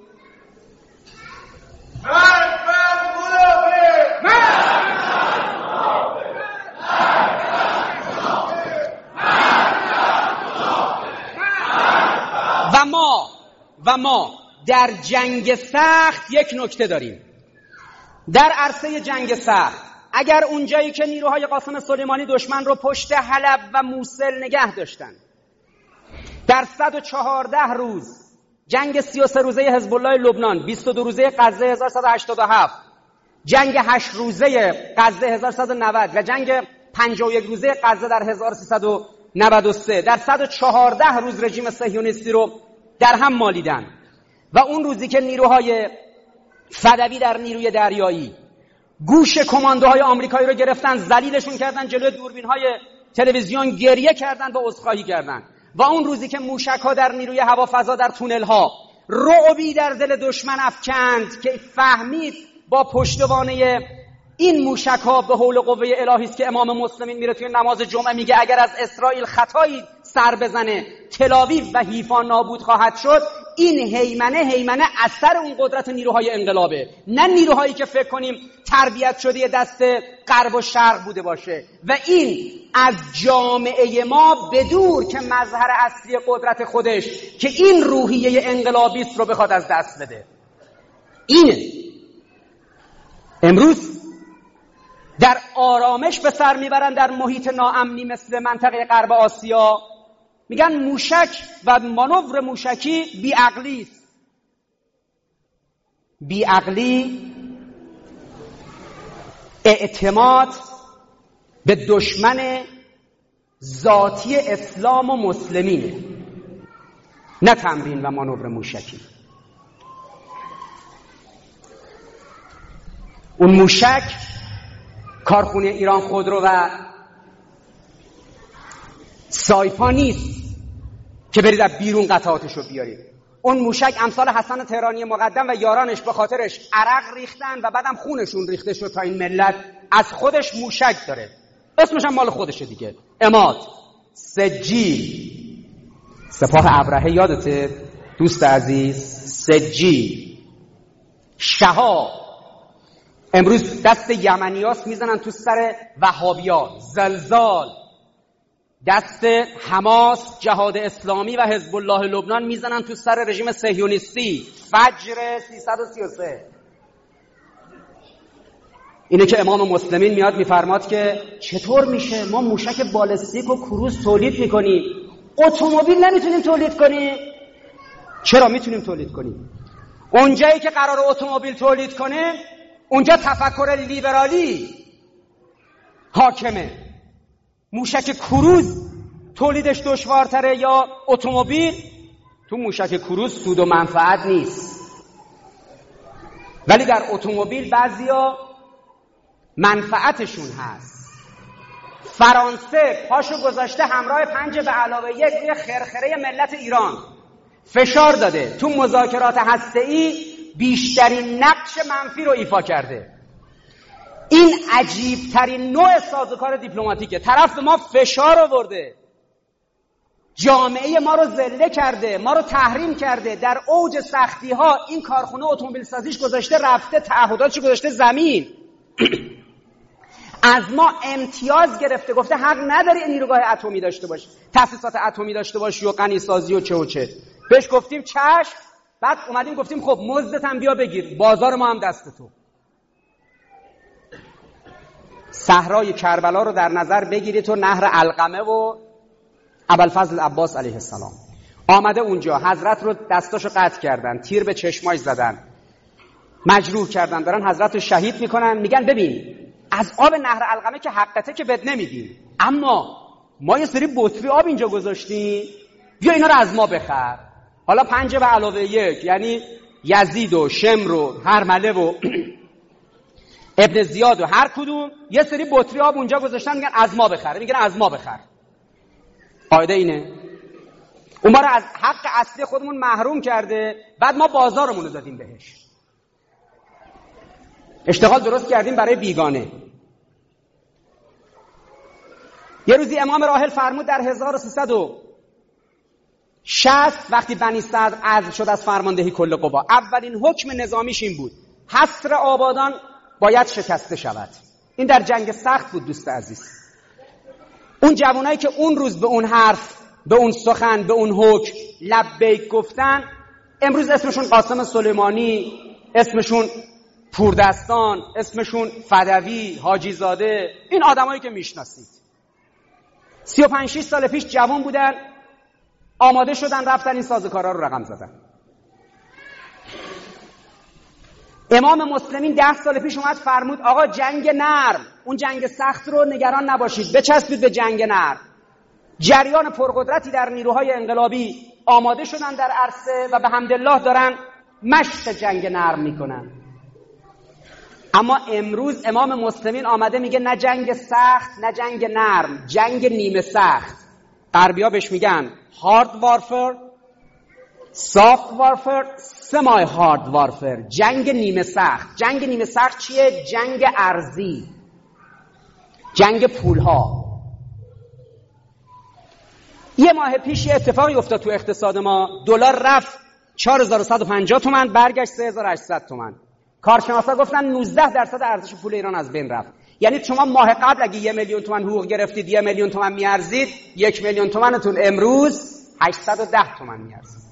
و ما در جنگ سخت یک نکته داریم. در عرصه جنگ سخت اگر اونجایی که نیروهای قاسم سلیمانی دشمن رو پشت حلب و موصل نگه داشتن، در 114 روز جنگ 33 روزه حزب الله لبنان، 22 روزه غزه 1187، جنگ 8 روزه غزه 1190 و جنگ 51 روزه غزه در 1393، در 114 روز رژیم صهیونیستی رو در هم مالیدن. و اون روزی که نیروهای فدوی در نیروی دریایی گوش کماندوهای آمریکایی رو گرفتن، ذلیلشون کردن، جلوی دوربین‌های تلویزیون گریه کردن و عذرخواهی کردن. و اون روزی که موشک‌ها در نیروی هوافضا در تونل‌ها رعبی در دل دشمن افکند که فهمید با پشتوانه این موشک‌ها به حول و قوه الهی است که امام مسلمین میره توی نماز جمعه میگه اگر از اسرائیل خطایی سر بزنه تل‌آویو و حیفا نابود خواهد شد. این هیمنه اثر اون قدرت نیروهای انقلابه، نه نیروهایی که فکر کنیم تربیت شده دست غرب و شرق بوده باشه. و این از جامعه ما بدور که مظهر اصلی قدرت خودش که این روحیه انقلابیست رو بخواد از دست بده. اینه امروز در آرامش به سر میبرن در محیط ناامنی مثل منطقه غرب آسیا. میگن موشک و مانور موشکی بیعقلی است. بیعقلی اعتماد به دشمن ذاتی اسلام و مسلمینه، نه تمرین و مانور موشکی. اون موشک کارخونه ایران خودرو و سایپا نیست که برید از بیرون قطعاتش رو بیارید. اون موشک امثال حسن تهرانی مقدم و یارانش به خاطرش عرق ریختن و بعدم خونشون ریخته شد تا این ملت از خودش موشک داره. اسمش هم مال خودشه دیگه. عماد، سجیل، سپاه ابرهه یادته دوست عزیز؟ سجیل، شهاب، امروز دست یمنیاس میزنن تو سر وهابیا، زلزال، دست حماس، جهاد اسلامی و حزب الله لبنان میزنن تو سر رژیم صهیونیستی، فجر 333. اینه که امام مسلمین میاد میفرماد که چطور میشه ما موشک بالستیک و کروز تولید میکنیم، اتومبیل نمیتونیم تولید کنیم؟ چرا میتونیم تولید کنیم؟ اونجایی که قرار اتومبیل تولید کنه اونجا تفکر لیبرالی حاکمه. موشک کروز تولیدش دشوارتره یا اتومبیل؟ تو موشک کروز سود و منفعت نیست، ولی در اتومبیل بعضیا منفعتشون هست. فرانسه پاشو گذاشته همراه 5 به علاوه 1 روی خرخره ملت ایران، فشار داده، تو مذاکرات هسته‌ای بیشترین نقش منفی رو ایفا کرده. این عجیبترین نوع سازوکار دیپلماتیکه. طرف ما فشار آورده، جامعه ما رو ذله کرده، ما رو تحریم کرده، در اوج سختی ها این کارخونه اتومبیل سازیش گذاشته رفته، تعهداتش گذاشته زمین، از ما امتیاز گرفته، گفته حق نداری نیروگاه اتمی داشته باشی، تاسیسات اتمی داشته باشی و غنی سازی و چه و چه. بهش گفتیم چشم، بعد اومدیم گفتیم خب مزدت هم بیا بگیر، بازار ما هم دست تو. صحرای کربلا رو در نظر بگیرید تو نهر علقمه و ابوالفضل عباس علیه السلام آمده اونجا، حضرت رو دستاشو قطع کردن، تیر به چشماش زدن، مجروح کردن، دارن حضرت رو شهید میکنن. میگن ببین از آب نهر علقمه که حقته که بد نمیدیم، اما ما یه سری بطری آب اینجا گذاشتیم، بیا اینا رو از ما بخر. حالا 5 به علاوه 1 یعنی یزید و شمر و هرمله و ابن زیاد و هر کدوم یه سری بطری آب اونجا گذاشتن، میگن از ما بخره، میگن از ما بخر. قاعده اینه. اون ما رو از حق اصلی خودمون محروم کرده، بعد ما بازارمون رو دادیم بهش، اشتغال درست کردیم برای بیگانه. یه روزی امام راحل فرمود در 1360 وقتی بنی صدر عزل شد از فرماندهی کل قوا، اولین حکم نظامیش این بود حصر آبادان باید شکسته شود. این در جنگ سخت بود دوست عزیز. اون جوانایی که اون روز به اون حرف، به اون سخن، به اون حکم لبیک گفتن، امروز اسمشون قاسم سلیمانی، اسمشون پوردستان، اسمشون فدوی، حاجی زاده، این آدمایی که میشناسید 35-6 سال پیش جوان بودن، آماده شدن رفتن این سازوکارا رو رقم زدن. امام مسلمین 10 سال پیش اومد فرمود آقا جنگ نرم، اون جنگ سخت رو نگران نباشید، بچسبید به جنگ نرم. جریان پرقدرتی در نیروهای انقلابی آماده شدن در عرصه و به حمدالله دارن مشق جنگ نرم میکنن. اما امروز امام مسلمین آمده میگه نه جنگ سخت نه جنگ نرم، جنگ نیمه سخت. غربی‌ها بهش میگن هارد وارفر، سافت وارفر، سمای هارد وارفر. جنگ نیمه سخت. جنگ نیمه سخت چیه؟ جنگ ارزی، جنگ پولها. یه ماه پیش یه اتفاقی افتاد تو اقتصاد ما. دلار رفت 4150 تومان، برگشت 3800 تومان. کارشناسا گفتن 19% ارزش پول ایران از بین رفت. یعنی شما ماه قبل اگه 1 میلیون تومان حقوق گرفتید 1 میلیون تومان میارزید، 1 میلیون تومانتون امروز 810 تومان میارزید.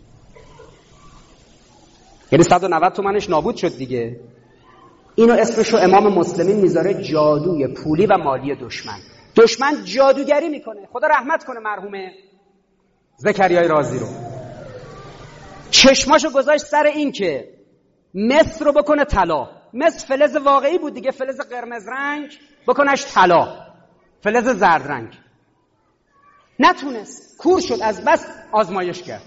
یعنی 190 تومانش نابود شد دیگه. اینو اسمشو امام مسلمین میذاره جادوی پولی و مالی دشمن. دشمن جادوگری میکنه. خدا رحمت کنه مرحوم زکریای رازی رو. چشماشو گذاشت سر این که مس رو بکنه طلا. مس فلز واقعی بود دیگه، فلز قرمز رنگ، بکنش طلا، فلز زرد رنگ. نتونست، کور شد، از بس آزمایش کرد.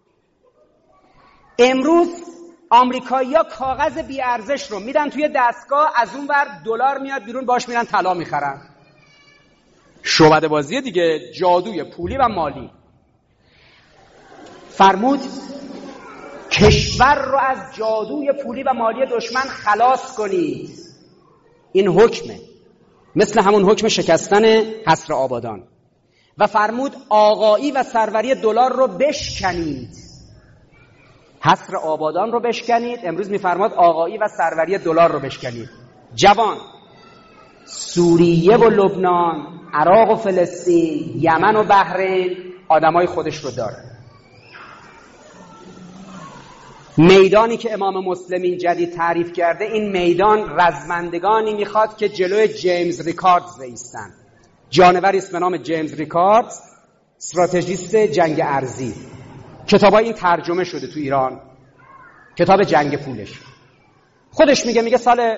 امروز آمریکایی‌ها کاغذ بی ارزش رو میدن توی دستگاه، از اون ور دلار میاد بیرون، باش میرن طلا میخرن. شعبده بازی دیگه، جادوی پولی و مالی. فرمود کشور رو از جادوی پولی و مالی دشمن خلاص کنید. این حکمه، مثل همون حکم شکستن حصر آبادان. و فرمود آقایی و سروری دلار رو بشکنید. حصر آبادان رو بشکنید، امروز میفرماد آقایی و سروری دلار رو بشکنید. جوان، سوریه و لبنان، عراق و فلسطین، یمن و بحرین آدمای خودش رو داره. میدانی که امام مسلمین جدید تعریف کرده، این میدان رزمندگانی میخواد که جلوی جیمز ریکاردز ایستن. جانوری است به نام جیمز ریکاردز، استراتژیست جنگ ارزی. کتابای این ترجمه شده تو ایران، کتاب جنگ پولش. خودش میگه سال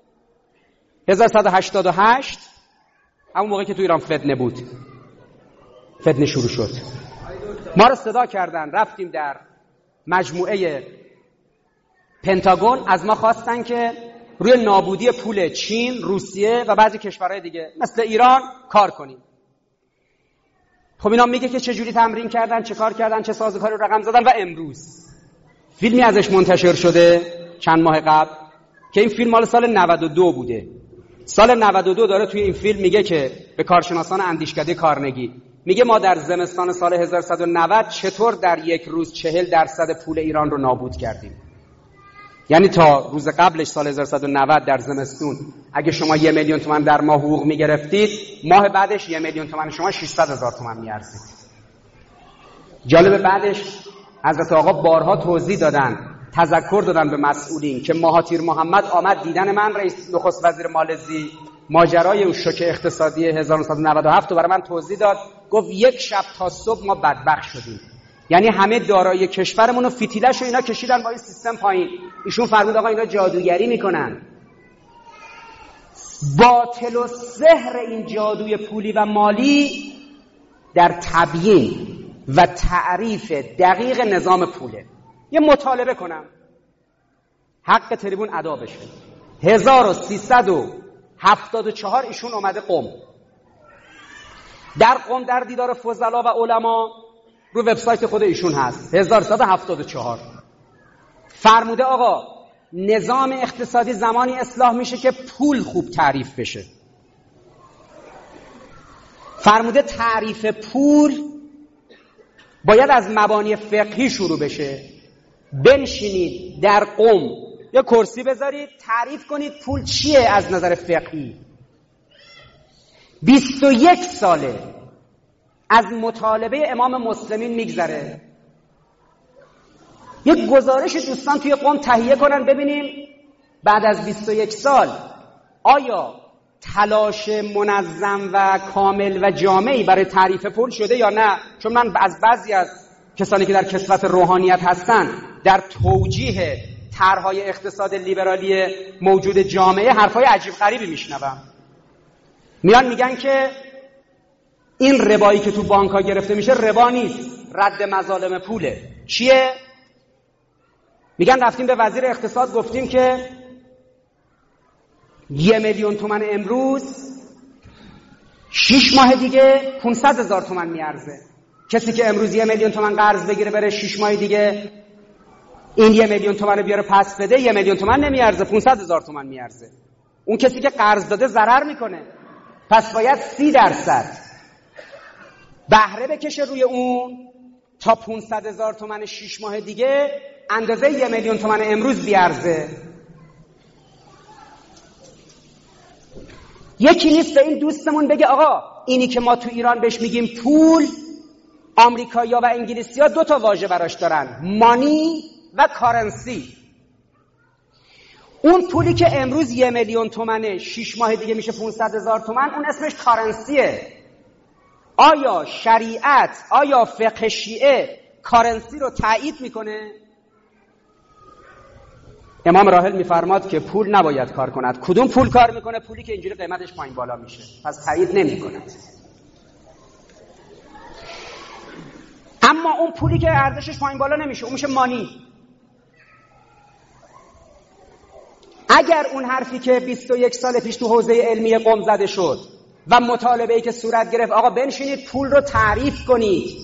1188 همون موقع که تو ایران فتنه بود، فتنه شروع شد، ما رو صدا کردن، رفتیم در مجموعه پنتاگون، از ما خواستن که روی نابودی پول چین، روسیه و بعضی کشورهای دیگه مثل ایران کار کنیم. خب اینا میگه که چه جوری تمرین کردن، چه کار کردن، چه سازوکاری رقم زدن. و امروز فیلمی ازش منتشر شده چند ماه قبل که این فیلم مال سال 92 بوده. سال 92 داره توی این فیلم میگه که به کارشناسان اندیشکده کارنگی میگه ما در زمستان سال 1190 چطور در یک روز 40% پول ایران رو نابود کردیم. یعنی تا روز قبلش سال 1190 در زمستون اگه شما 1 میلیون تومان در ماه حقوق میگرفتید، ماه بعدش 1 میلیون تومان شما 600,000 تومان میارزید. جالب، بعدش حضرت آقا بارها توضیح دادن، تذکر دادن به مسئولین که مهاتیر محمد آمد دیدن من، رئیس نخست وزیر مالزی، ماجرای اون شوک اقتصادی 1997 رو برای من توضیح داد. گفت یک شب تا صبح ما بدبخت شدیم. یعنی همه دارایی کشورمون و فتیلش رو اینا کشیدن با این سیستم پایین. ایشون فرمود آقا اینا جادوگری میکنن. باطل و سحر این جادوی پولی و مالی در تبیین و تعریف دقیق نظام پوله. یه مطالبه کنم، حق تریبون ادا بشه. 1374 ایشون اومده قم. در قم در دیدار فضلا و علما، رو وبسایت خود ایشون هست، 1374 فرموده آقا نظام اقتصادی زمانی اصلاح میشه که پول خوب تعریف بشه. فرموده تعریف پول باید از مبانی فقهی شروع بشه. بنشینید در قم یا کرسی بذارید تعریف کنید پول چیه از نظر فقهی. 21 ساله از مطالبه امام مسلمین میگذره. یک گزارش دوستان توی قم تهیه کنن ببینیم بعد از 21 سال آیا تلاش منظم و کامل و جامعی برای تعریف پول شده یا نه. چون من از بعضی از کسانی که در کسوت روحانیت هستن در توجیه طرح‌های اقتصاد لیبرالی موجود جامعه حرفای عجیب غریبی میشنوم. میان میگن که این ربایی که تو بانک‌ها گرفته میشه ربا نیست، رد مظالم پوله. چیه؟ میگن رفتیم به وزیر اقتصاد گفتیم که 1,000,000 تومان امروز 6 ماه دیگه 500,000 تومان میارزه. کسی که امروز 1,000,000 تومان قرض بگیره بره 6 ماه دیگه این 1,000,000 تومان رو بیاره پس بده، 1,000,000 تومان نمیارزه، 500,000 تومان میارزه. اون کسی که قرض داده ضرر میکنه، پس باید 30% بهره بکشه روی اون تا 500,000 تومان 6 ماه دیگه اندازه 1,000,000 تومان امروز بیارزه. یکی نیست به این دوستمون بگه آقا اینی که ما تو ایران بهش میگیم پول، آمریکایی‌ها و انگلیسی‌ها 2 تا واژه براش دارن، مانی و کارنسی. اون پولی که امروز 1,000,000 تومنه 6 ماه دیگه میشه 500,000 تومان، اون اسمش کارنسیه. آیا شریعت، آیا فقه شیعه کارنسی رو تایید میکنه؟ امام راحل میفرماد که پول نباید کار کند. کدوم پول کار میکنه؟ پولی که اینجوری قیمتش پایین بالا میشه، پس تایید نمیکند. اما اون پولی که ارزشش پایین بالا نمیشه، اون میشه مانی. اگر اون حرفی که 21 سال پیش تو حوزه علمی قم زده شد و مطالبه‌ای که صورت گرفت آقا بنشینید پول رو تعریف کنید،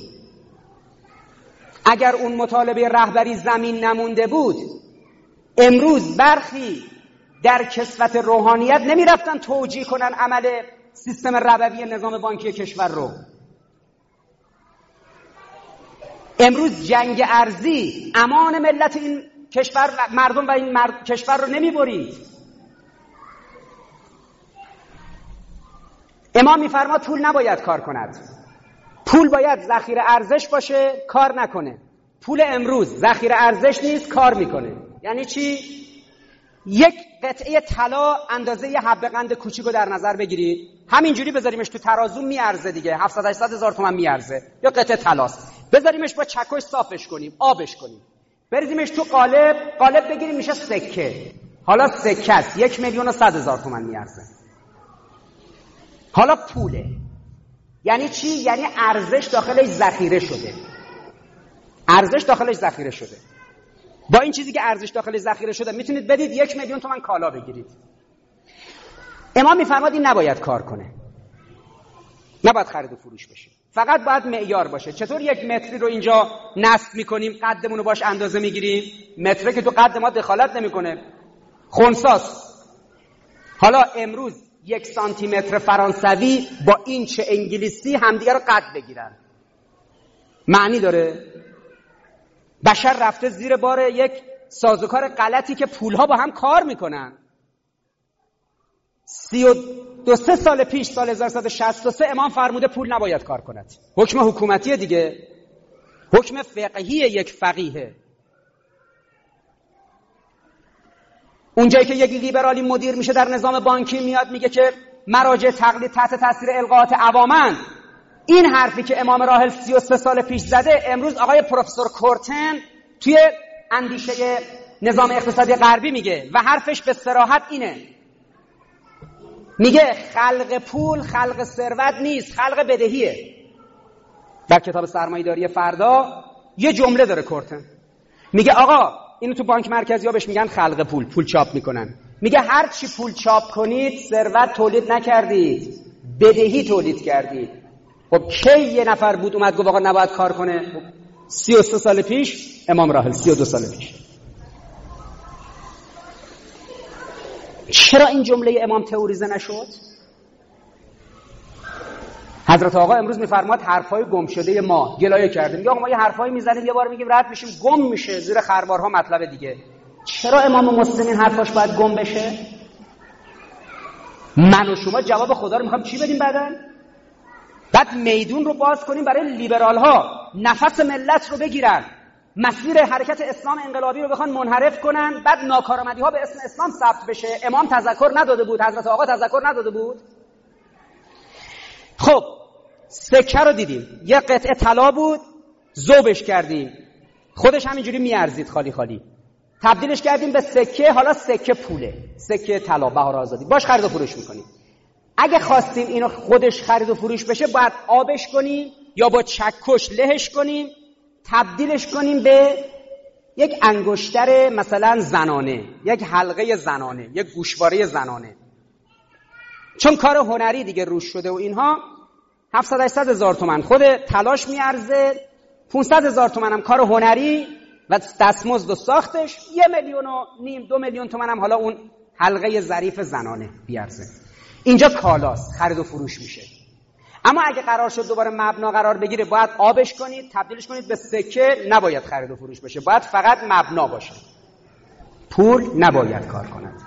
اگر اون مطالبه رهبری زمین نمونده بود، امروز برخی در کسوت روحانیت نمی رفتن توجیه کنن عمل سیستم ربوی نظام بانکی کشور رو. امروز جنگ ارضی امان ملت این کشور و مردم و این کشور رو نمی برید. امام میفرماد پول نباید کار کند، پول باید ذخیره ارزش باشه، کار نکنه. پول امروز ذخیره ارزش نیست، کار میکنه. یعنی چی؟ یک قطعه طلا اندازه یه حبه قند کوچیکو در نظر بگیرید، همینجوری بذاریمش تو ترازو میارزه دیگه، 700-800 تومان میارزه. یا قطعه طلاست، بذاریمش با چکش صافش کنیم، آبش کنیم، بریزیمش تو قالب بگیریم میشه سکه. حالا سکه است 1,100,000 تومان میارزه. حالا پوله یعنی چی؟ یعنی ارزش داخلش ذخیره شده. ارزش داخلش ذخیره شده. با این چیزی که ارزش داخلش ذخیره شده میتونید بدید 1,000,000 تومان کالا بگیرید. امام میفرماد این نباید کار کنه، نباید خرید و فروش بشه، فقط باید معیار باشه. چطور یک متری رو اینجا نصب میکنیم، قدمون رو باش اندازه میگیریم؟ متره که تو قد ما دخالت نمیکنه، خنثاست. حالا امروز 1 سانتی متر فرانسوی با اینچ انگلیسی همدیگه رو قد بگیرن، معنی داره؟ بشر رفته زیر بار یک سازوکار غلطی که پولها با هم کار میکنن. 32 سال پیش، سال 1163 امام فرموده پول نباید کار کند. حکم حکومتی دیگه، حکم فقهی یک فقیه. اونجایی که یک لیبرالی مدیر میشه در نظام بانکی میاد میگه که مراجع تقلید تحت تاثیر القاءات عوامن. این حرفی که امام راحل 33 سال پیش زده، امروز آقای پروفسور کورتن توی اندیشه نظام اقتصادی غربی میگه و حرفش به صراحت اینه، میگه خلق پول خلق ثروت نیست، خلق بدهیه. در کتاب سرمایه‌داری فردا یه جمله داره کورتن، میگه آقا اینو تو بانک مرکزی ها بهش میگن خلق پول، پول چاپ میکنن. میگه هر چی پول چاپ کنید ثروت تولید نکردید، بدهی تولید کردید. خب کی یه نفر بود اومد گفت آقا نباید کار کنه؟ 33 سال پیش امام راحل، 32 سال پیش. چرا این جمله امام تئوریزه نشد؟ حضرت آقا امروز میفرماد حرفای گم شده ما گلایه کردیم. میگه آقا ما یه حرفایی میزنیم یه بار میگیم رد میشیم، گم میشه زیر خربارها مطلب دیگه. چرا امام مسلم این حرفاش باید گم بشه؟ من و شما جواب خدا رو میخوام چی بدیم بعد میدون رو باز کنیم برای لیبرال ها، نفس ملت رو بگیرن، مسیر حرکت اسلام انقلابی رو بخوان منحرف کنن، بعد ناکارآمدی ها به اسم اسلام ثبت بشه. امام تذکر نداده بود؟ حضرت آقا تذکر نداده بود؟ خب سکه رو دیدیم، یه قطعه طلا بود، ذوبش کردیم، خودش همینجوری میارزید خالی خالی، تبدیلش کردیم به سکه. حالا سکه پوله، سکه طلا، بهار آزادی، باش خرید و فروش میکنیم. اگه خواستیم اینو خودش خرید و فروش بشه باید آبش کنیم یا با چکش لهش کنیم، تبدیلش کنیم به یک انگشتر مثلا زنانه، یک حلقه زنانه، یک گوشواره زنانه. چون کار هنری دیگه روش شده و اینها 700-800 هزار تومان خود تلاش میارزه، 500,000 تومان هم کار هنری و دستمزد و ساختش، 1,5 میلیون 2 میلیون تومان هم حالا اون حلقه ظریف زنانه بیارزه. اینجا کالاست، خرید و فروش میشه. اما اگه قرار شد دوباره مبنا قرار بگیره، باید آبش کنید، تبدیلش کنید به سکه، نباید خرید و فروش بشه، باید فقط مبنا باشه. پول نباید کار کند.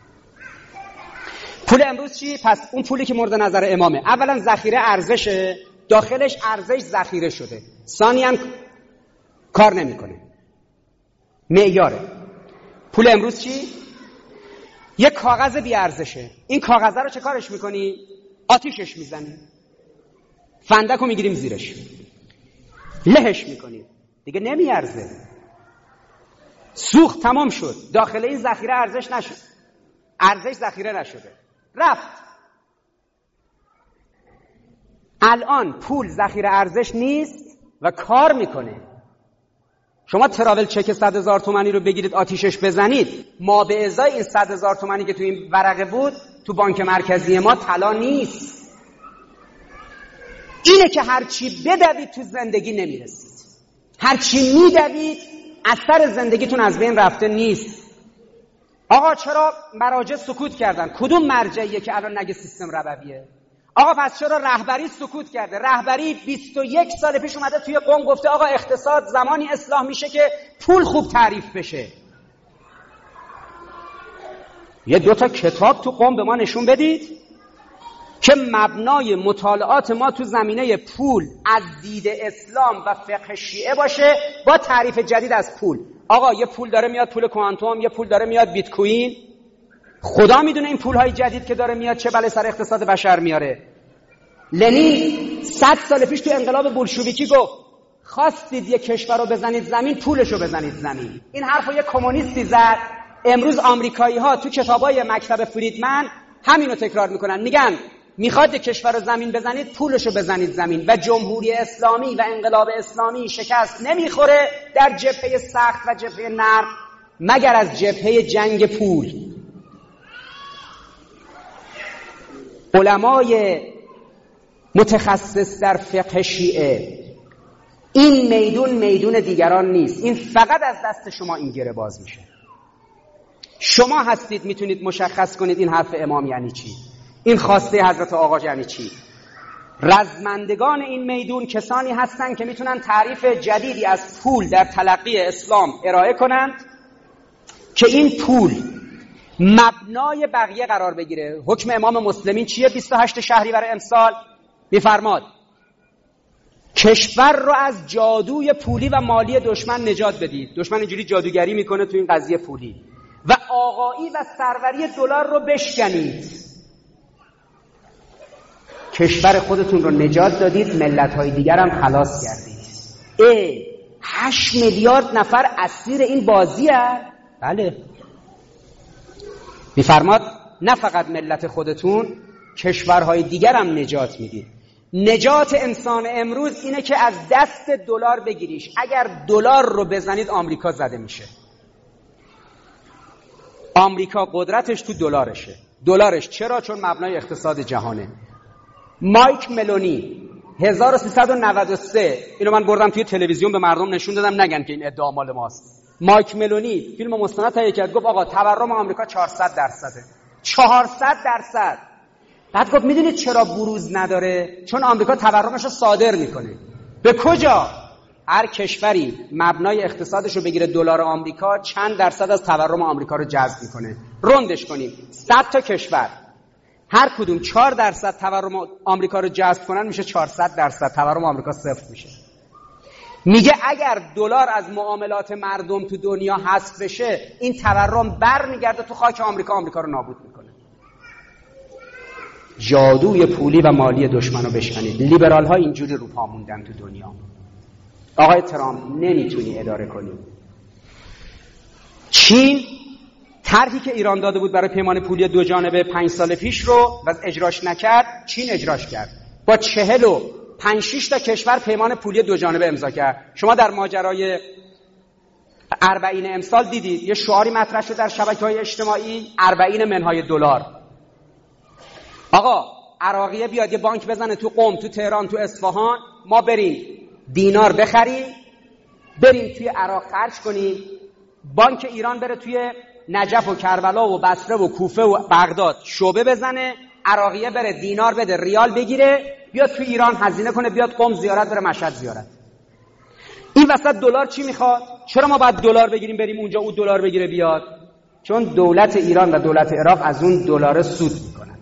پول امروز چی؟ پس اون پولی که مورد نظر امامه، اولا ذخیره ارزشه، داخلش ارزش ذخیره شده، ثانیاً کار نمیکنه، معیاره. پول امروز چی؟ یک کاغذ بی ارزشه. این کاغذ رو چه کارش میکنی؟ آتیشش میزنی، فندکو میگیریم زیرش، لهش میکنیم، دیگه نمیارزه، سوخت، تمام شد، داخل این ذخیره ارزش نشد، ارزش ذخیره نشده، رفت. الان پول ذخیره ارزش نیست و کار میکنه. شما تراول چک 100,000 تومانی رو بگیرید آتیشش بزنید، ما به ازای این 100,000 تومانی که تو این ورقه بود تو بانک مرکزی ما طلا نیست. اینه که هرچی بدوید تو زندگی نمیرسید، هرچی میدوید اثر زندگیتون از بین رفته نیست. آقا چرا مراجع سکوت کردن؟ کدوم مرجعیه که الان نگه سیستم ربویه؟ آقا پس چرا رهبری سکوت کرده؟ رهبری 21 سال پیش اومده توی قم گفته آقا اقتصاد زمانی اصلاح میشه که پول خوب تعریف بشه. یه 2 تا کتاب تو قم به ما نشون بدید که مبنای مطالعات ما تو زمینه پول از دید اسلام و فقه شیعه باشه با تعریف جدید از پول. آقا یه پول داره میاد پول کوانتوم، یه پول داره میاد بیت کوین، خدا میدونه این پولهای جدید که داره میاد چه بلای سر اقتصاد بشر میاره. لنین 100 سال پیش تو انقلاب بولشویکی گفت خواستید یه کشور رو بزنید زمین، پولش رو بزنید زمین. این حرفو یه کمونیستی زد. امروز آمریکایی ها تو کتابای مکتب فریدمن همینو تکرار میکنن، میگن میخواد کشور رو زمین بزنید، پولش رو بزنید زمین. و جمهوری اسلامی و انقلاب اسلامی شکست نمیخوره در جبهه سخت و جبهه نرم مگر از جبهه جنگ پول. علمای متخصص در فقه شیعه، این میدون دیگران نیست، این فقط از دست شما این گره باز میشه. شما هستید میتونید مشخص کنید این حرف امام یعنی چی، این خواسته حضرت آقا یعنی چی. رزمندگان این میدون کسانی هستند که میتونن تعریف جدیدی از پول در تلقی اسلام ارائه کنند که این پول مبنای بقیه قرار بگیره. حکم امام مسلمین چیه؟ 28 شهریور امسال میفرماد کشور رو از جادوی پولی و مالی دشمن نجات بدید. دشمن اینجوری جادوگری میکنه تو این قضیه پولی. و آقایی و سروری دلار رو بشکنید. کشور خودتون رو نجات دادید، ملت‌های دیگر هم خلاص کردید. 8 میلیارد نفر اسیر این بازیه؟ بله. میفرماد نه فقط ملت خودتون، کشورهای دیگر هم نجات میدید. نجات انسان امروز اینه که از دست دلار بگیریش. اگر دلار رو بزنید آمریکا زده میشه. آمریکا قدرتش تو دلارشه. دلارش چرا؟ چون مبنای اقتصاد جهانه. مایک ملونی 1393، اینو من بردم توی تلویزیون به مردم نشون دادم نگن که این ادعا مال ماست. مایک ملونی فیلم مستند تهیه کرد، گفت آقا تورم آمریکا 400%. 400%. بعد گفت میدونید چرا بروز نداره؟ چون آمریکا تورمش رو صادر میکنه. به کجا؟ هر کشوری مبنای اقتصادش رو بگیره دلار آمریکا، چند درصد از تورم آمریکا رو جذب میکنه. روندش کنیم 100 تا کشور هر کدوم 4% تورم آمریکا رو جذب کنن میشه 400%، تورم آمریکا صفر میشه. میگه اگر دلار از معاملات مردم تو دنیا حذف بشه، این تورم برمیگرده تو خاک آمریکا، آمریکا رو نابود میکنه. جادوی پولی و مالی دشمن رو بشکنید. لیبرال ها اینجوری رو پا موندن تو دنیا. آقای ترامپ نمیتونی اداره کنی. چین طرحی که ایران داده بود برای پیمان پولی 2 جانبه 5 سال پیش رو و اجراش نکرد، چین اجراش کرد. با 45-6 تا کشور پیمان پولی 2 جانبه امضا کرد. شما در ماجرای 40 امسال دیدید یه شعاری مطرح شد در شبکه‌های اجتماعی، 40 منهای دلار. آقا عراقیه بیاد یه بانک بزنه تو قم، تو تهران، تو اصفهان، ما بریم دینار بخریم بریم توی عراق خرج کنیم، بانک ایران بره توی نجف و کربلا و بصره و کوفه و بغداد شعبه بزنه، عراقیه بره دینار بده ریال بگیره بیاد توی ایران هزینه کنه بیاد قم زیارت بره مشهد زیارت. این وسط دلار چی میخواد؟ چرا ما باید دلار بگیریم بریم اونجا اون دلار بگیره بیاد؟ چون دولت ایران و دولت عراق از اون دلار سود میکنن.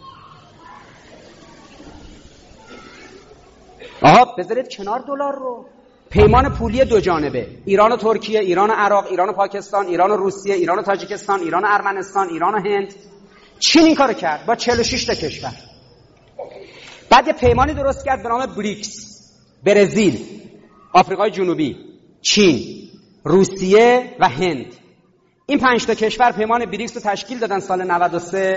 آها بذارید کنار دلار رو. پیمان پولی دو جانبه، ایران و ترکیه، ایران و عراق، ایران و پاکستان، ایران و روسیه، ایران و تاجیکستان، ایران و ارمنستان، ایران و هند. چین این کارو کرد با 46 تا کشور. بعد یه پیمانی درست کرد به نام بریکس، برزیل، آفریقای جنوبی، چین، روسیه و هند. این 5 تا کشور پیمان بریکس رو تشکیل دادن سال 93.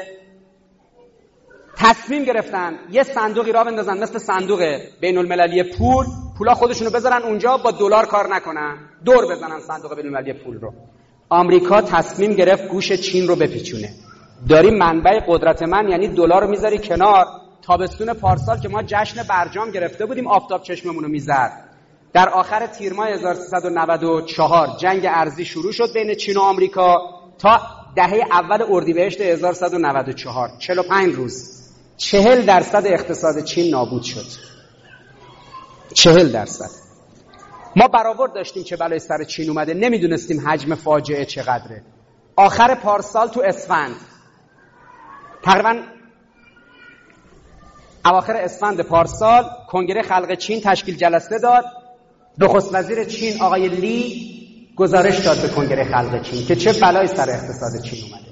تصمیم گرفتن یه صندوقی را بندازن مثل صندوق بین المللی پولا خودشونو بذارن اونجا با دلار کار نکنن، دور بزنن صندوق بین المللی پول رو. آمریکا تصمیم گرفت گوش چین رو بپیچونه. داری منبع قدرت من یعنی دلار رو میذاری کنار. تابستون پارسال که ما جشن برجام گرفته بودیم آفتاب چشممون رو میزد، در آخر تیر ماه 1394 جنگ ارزی شروع شد بین چین و آمریکا تا دهه اول اردیبهشت 1194 45 روز 40% اقتصاد چین نابود شد. 40%. ما برآورد داشتیم که بلای سر چین اومده، نمیدونستیم حجم فاجعه چقدره. آخر پارسال تو اسفند، تقریبا اواخر اسفند پارسال، کنگره خلق چین تشکیل جلسه داد. نخست وزیر چین آقای لی گزارش داد به کنگره خلق چین که چه بلایی سر اقتصاد چین اومده.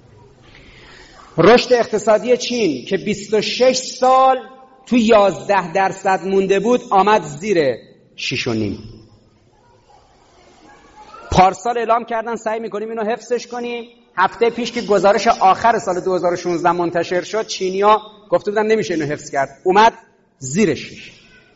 رشد اقتصادی چین که 26 سال تو 11% مونده بود آمد زیر 6.5. پارسال اعلام کردن سعی میکنیم اینو حفظش کنیم. هفته پیش که گزارش آخر سال 2016 منتشر شد چینیا گفته بودن نمیشه اینو حفظ کرد، اومد زیر 6.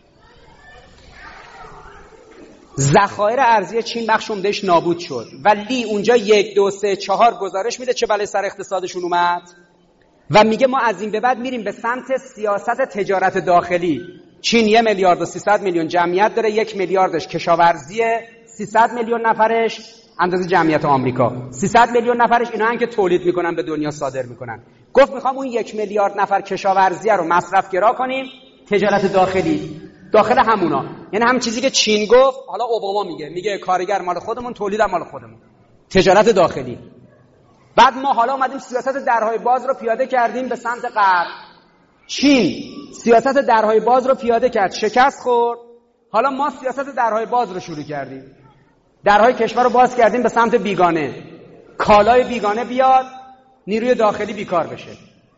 ذخایر ارزی چین بخش عمده‌اش نابود شد و لی اونجا 1 2 3 4 گزارش میده چه بلای سر اقتصادشون اومد و میگه ما از این به بعد میریم به سمت سیاست تجارت داخلی. چین 1 میلیارد و 300 میلیون جمعیت داره، 1 میلیاردش کشاورزیه، 300 میلیون نفرش اندازه جمعیت آمریکا، 300 میلیون نفرش اینا هن که تولید میکنن به دنیا صادر میکنن. گفت میخوام اون 1 میلیارد نفر کشاورزیه رو مصرف گرا کنیم، تجارت داخلی داخل همونا، یعنی همین چیزی که چین گفت حالا اوباما میگه کارگر مال خودمون، تولید مال خودمون، تجارت داخلی. بعد ما حالا اومدیم سیاست درهای باز رو پیاده کردیم به سمت غرب. چین سیاست درهای باز رو پیاده کرد، شکست خورد. حالا ما سیاست درهای باز رو شروع کردیم، درهای کشور رو باز کردیم به سمت بیگانه، کالای بیگانه بیاد، نیروی داخلی بیکار بشه.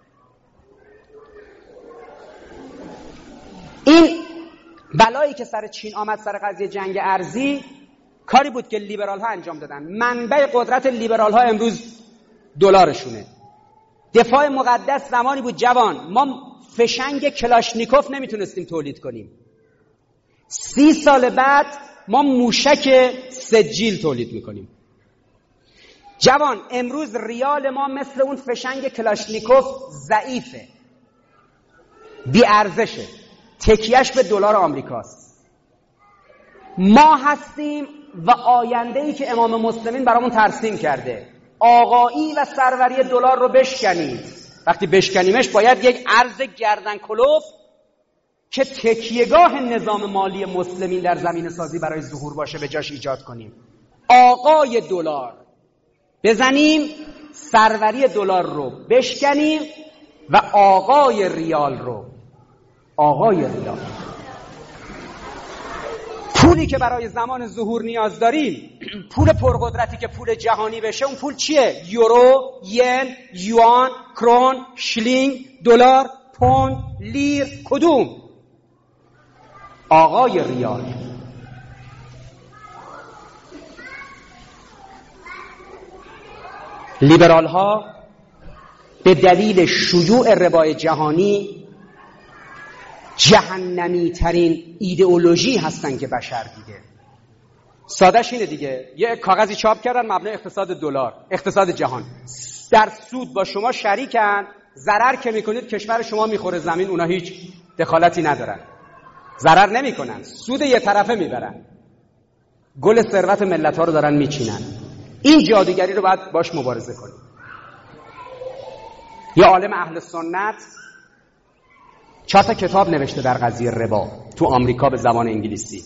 این بلایی که سر چین آمد سر قضیه جنگ ارزی کاری بود که لیبرال ها انجام دادن. منبع قدرت لیبرال ها امروز دلارشونه. دفاع مقدس زمانی بود جوان ما فشنگ کلاشنیکوف نمیتونستیم تولید کنیم، 30 سال بعد ما موشک سجیل تولید میکنیم. جوان امروز ریال ما مثل اون فشنگ کلاشنیکوف ضعیفه، بی ارزشه، تکیهش به دلار آمریکاست. ما هستیم و آینده‌ای که امام مسلمین برامون ترسیم کرده. آقایی و سروری دلار رو بشکنید. وقتی بشکنیمش باید یک ارز گردن کلوف که تکیهگاه نظام مالی مسلمین در زمین سازی برای ظهور باشه به جاش ایجاد کنیم. آقای دلار بزنیم، سروری دلار رو بشکنیم و آقای ریال رو، آقای ریال، پولی که برای زمان ظهور نیاز داریم، پول پرقدرتی که پول جهانی بشه، اون پول چیه؟ یورو، ین، یوان، کرون، شلینگ، دلار، پوند، لیر، کدوم؟ آقای ریال. لیبرال ها به دلیل شیوع ربای جهانی جهنمی ترین ایدئولوژی هستن که بشر دیده. سادهش اینه دیگه، یه کاغذی چاپ کردن مبنای اقتصاد دلار، اقتصاد جهان، در سود با شما شریکن، ضرر که میکنید کشور شما میخوره زمین، اونا هیچ دخالتی ندارن، ضرر نمیکنن، سود یه طرفه میبرن، گل ثروت ملت ها رو دارن میچینن. این جادوگری رو باید باش مبارزه کنیم. یه عالم اهل سنت 4 کتاب نوشته در قضیه ربا تو آمریکا به زبان انگلیسی.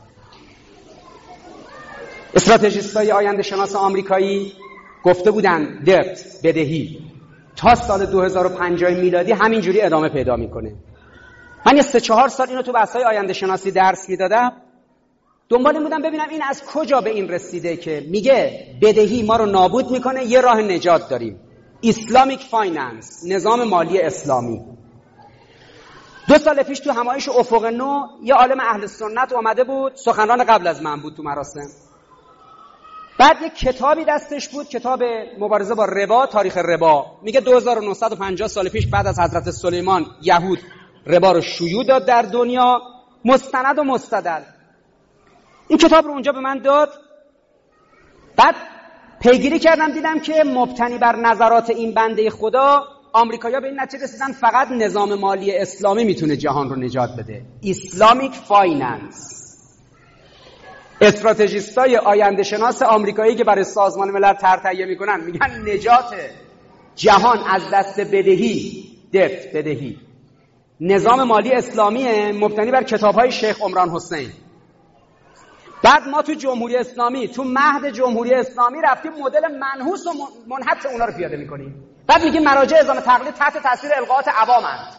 استراتژیستای آینده شناس آمریکایی گفته بودن دبت، بدهی، تا سال 2050 میلادی همینجوری ادامه پیدا میکنه. من یه 3-4 سال اینو تو بحث‌های آینده شناسی درس میدادم، دنبال این بودم ببینم این از کجا به این رسیده که میگه بدهی ما رو نابود میکنه، یه راه نجات داریم، اسلامیک فایننس، نظام مالی اسلامی. 2 سال پیش تو همایش افق نو یه عالم اهل سنت اومده بود، سخنران قبل از من بود تو مراسم. بعد یه کتابی دستش بود، کتاب مبارزه با ربا، تاریخ ربا. میگه 2950 سال پیش بعد از حضرت سلیمان یهود ربا رو شیوع داد در دنیا، مستند و مستدل. این کتاب رو اونجا به من داد. بعد پیگیری کردم، دیدم که مبتنی بر نظرات این بنده خدا آمریکایی‌ها به این نتیجه رسیدن فقط نظام مالی اسلامی میتونه جهان رو نجات بده، اسلامیک فایننس. استراتژیستای آینده شناس آمریکایی که برای سازمان ملل تهیه میکنن میگن نجات جهان از دست بدهی، دبت، بدهی، نظام مالی اسلامی مبتنی بر کتاب‌های شیخ عمران حسین. بعد ما تو جمهوری اسلامی، تو مهد جمهوری اسلامی رفتیم مدل منحوس و منحط اونا رو پیاده میکنیم. بعد میگیم مراجع اعزام تقلید تحت تاثیر القاءات عوامند.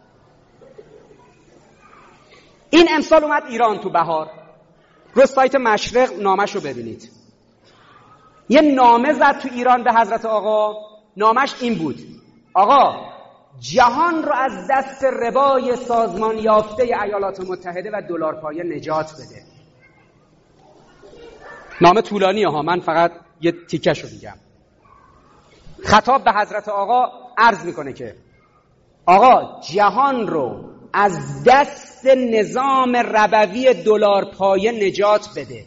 این امسال اومد ایران تو بهار، رو سایت مشرق نامش رو ببینید. یه نامه زد تو ایران به حضرت آقا، نامش این بود: آقا جهان رو از دست ربای سازمان یافته ایالات متحده و دلار پایه نجات بده. نامه طولانیه ها، من فقط یه تیکش رو میگم. خطاب به حضرت آقا عرض میکنه که آقا جهان رو از دست نظام ربوی دلار پایه نجات بده.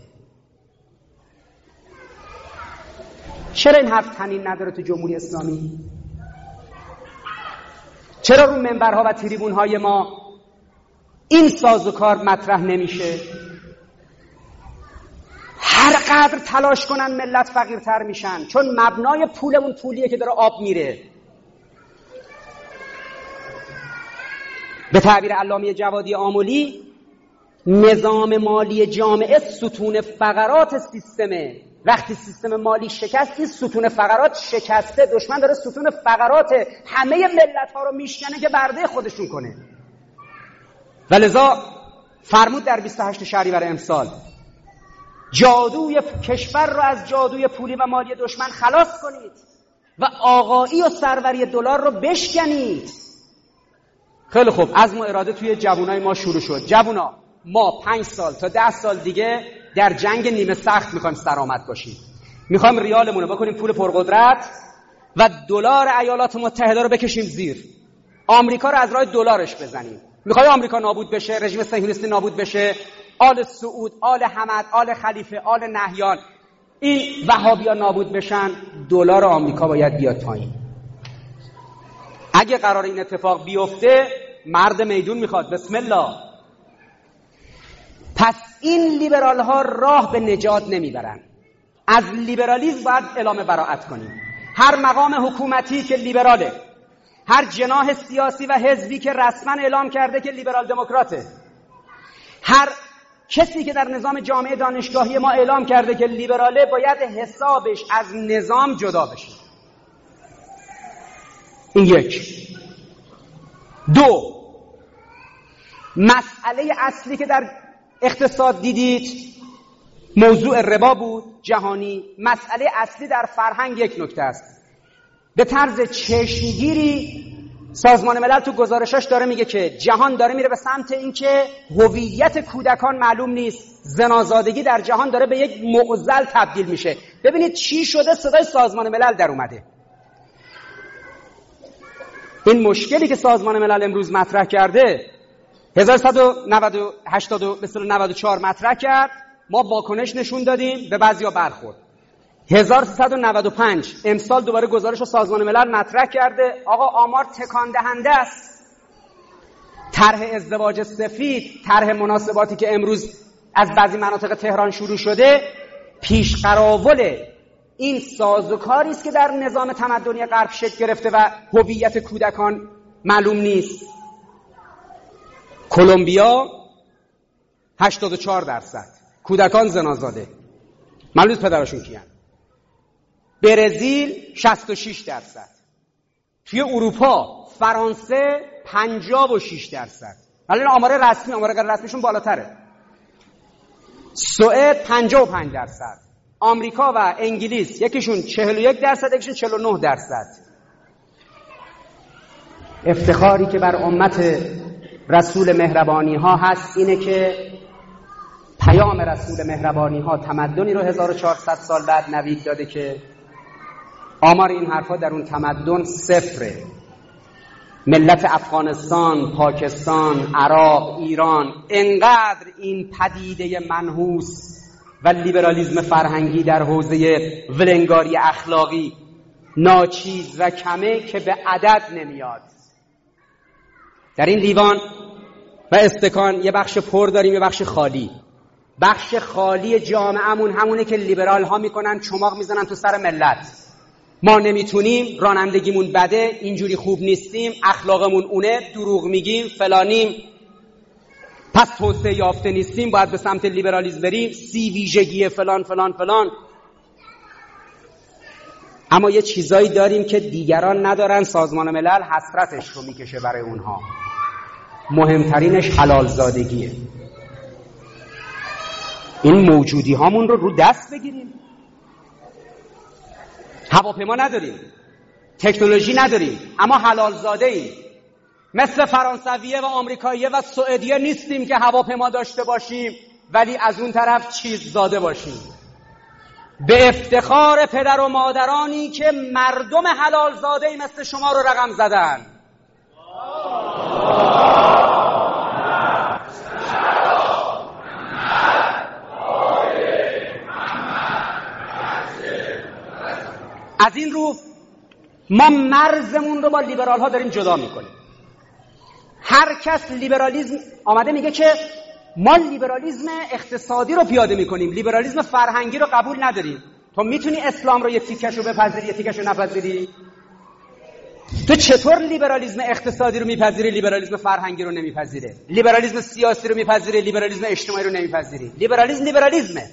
چرا این حرف طنین نداره تو جمهوری اسلامی؟ چرا رو منبرها و تریبونهای ما این سازوکار مطرح نمیشه؟ هر قدر تلاش کنن ملت فقیرتر میشن، چون مبنای پولمون پولیه که داره آب میره. به تعبیر علامه جوادی آملی، نظام مالی جامعه ستون فقرات سیستمه. وقتی سیستم مالی شکست، این ستون فقرات شکسته، دشمن داره ستون فقرات همه ملت ها رو میشکنه که برده خودشون کنه. ولذا فرمود در 28 شهریور امسال جادوی کشور رو از جادوی پولی و مالی دشمن خلاص کنید و آقایی و سروری دلار رو بشکنید. خیلی خوب، عزم و اراده توی جوانای ما شروع شد. جوانا، ما 5 سال تا 10 سال دیگه در جنگ نیمه سخت میخوایم سرآمد باشیم. میخوایم ریالمون رو بکنیم پول پرقدرت و دلار ایالات متحده رو بکشیم زیر. آمریکا رو از راه دلارش بزنیم. میخوای آمریکا نابود بشه، رژیم صهیونیستی نابود بشه، آل سعود، آل حمد، آل خلیفه، آل نهیان، این وهابیا نابود بشن، دلار آمریکا باید بیاد پایین. اگه قرار این اتفاق بیفته، مرد میدون میخواد. بسم الله. پس این لیبرال ها راه به نجات نمیبرن. از لیبرالیسم باید اعلام براءت کنیم. هر مقام حکومتی که لیبراله، هر جناح سیاسی و حزبی که رسما اعلام کرده که لیبرال دموکراته، هر کسی که در نظام جامعه دانشگاهی ما اعلام کرده که لیبراله، باید حسابش از نظام جدا بشه. این 1. 2، مسئله اصلی که در اقتصاد دیدید موضوع ربا بود جهانی. مسئله اصلی در فرهنگ یک نکته است. به طرز چشمگیری سازمان ملل تو گزارشاش داره میگه که جهان داره میره به سمت اینکه هویت کودکان معلوم نیست، زنازادگی در جهان داره به یک معضل تبدیل میشه. ببینید چی شده، صدای سازمان ملل در اومده. این مشکلی که سازمان ملل امروز مطرح کرده 1194 مطرح کرد، ما واکنش نشون دادیم، به بعضیا برخورد. 1395 امسال دوباره گزارش رو سازمان ملل مطرح کرده. آقا آمار تکان دهنده است. طرح ازدواج سفید، طرح مناسباتی که امروز از بعضی مناطق تهران شروع شده، پیش قراول این سازوکاری است که در نظام تمدنی غرب شکل گرفته و هویت کودکان معلوم نیست. کلمبیا 84% کودکان زنازاده، معلوم پدرشون کیان. برزیل 66%. توی اروپا فرانسه 56%. ولی آمار رسمی، آمار غیر رسمیشون بالاتره. سوئد 55%. آمریکا و انگلیس یکیشون 41%، یکیشون 49%. افتخاری که بر امت رسول مهربانی ها هست اینه که پیام رسول مهربانی ها تمدنی رو 1400 سال بعد نوید داده که آمار این حرفا در اون تمدن صفره. ملت افغانستان، پاکستان، عراق، ایران انقدر این پدیده منحوس و لیبرالیسم فرهنگی در حوزه ولنگاری اخلاقی ناچیز و کمه که به عدد نمیاد. در این دیوان و استکان یه بخش پر داریم، یه بخش خالی. بخش خالی جامعهمون همونه که لیبرال ها میکنن، چماق میزنن تو سر ملت. ما نمیتونیم، رانندگیمون بده، اینجوری خوب نیستیم، اخلاقمون اونه، دروغ میگیم، فلانیم، پس توسعه یافته نیستیم، باید به سمت لیبرالیسم بریم، سی ویژگی فلان فلان فلان. اما یه چیزایی داریم که دیگران ندارن، سازمان ملل حسرتش رو میکشه برای اونها. مهمترینش حلال زادگیه. این موجودی هامون رو دست بگیریم. هواپیما نداریم، تکنولوژی نداریم، اما حلال زاده ایم. مثل فرانسویه و آمریکاییه و سوئدیه نیستیم که هواپیما داشته باشیم ولی از اون طرف چیز زاده باشیم. به افتخار پدر و مادرانی که مردم حلال زاده ای مثل شما رو رقم زدن. از این رو ما مرزمون رو با لیبرال ها داریم جدا میکنیم. هر کس لیبرالیسم آمده میگه که ما لیبرالیسم اقتصادی رو پیاده میکنیم، لیبرالیسم فرهنگی رو قبول نداریم. تو میتونی اسلام رو یه تیکش رو بپذیری، یه تیکش رو نپذیری؟ تو چطور لیبرالیسم اقتصادی رو میپذیری، لیبرالیسم فرهنگی رو نمیپذیره؟ لیبرالیسم سیاسی رو میپذیری، لیبرالیسم اجتماعی رو نمیپذیری؟ لیبرالیسمه.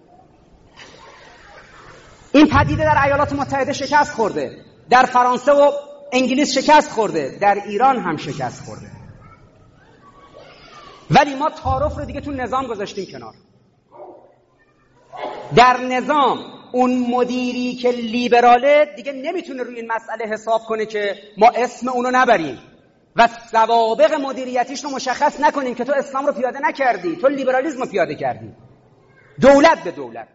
این پدیده در ایالات متحده شکست خورده، در فرانسه و انگلیس شکست خورده، در ایران هم شکست خورده. ولی ما تعارف رو دیگه تو نظام گذاشتیم کنار. در نظام اون مدیری که لیبراله دیگه نمیتونه روی این مسئله حساب کنه که ما اسم اونو نبریم و سوابق مدیریتیش رو مشخص نکنیم که تو اسلام رو پیاده نکردی، تو لیبرالیسم رو پیاده کردی. دولت به دولت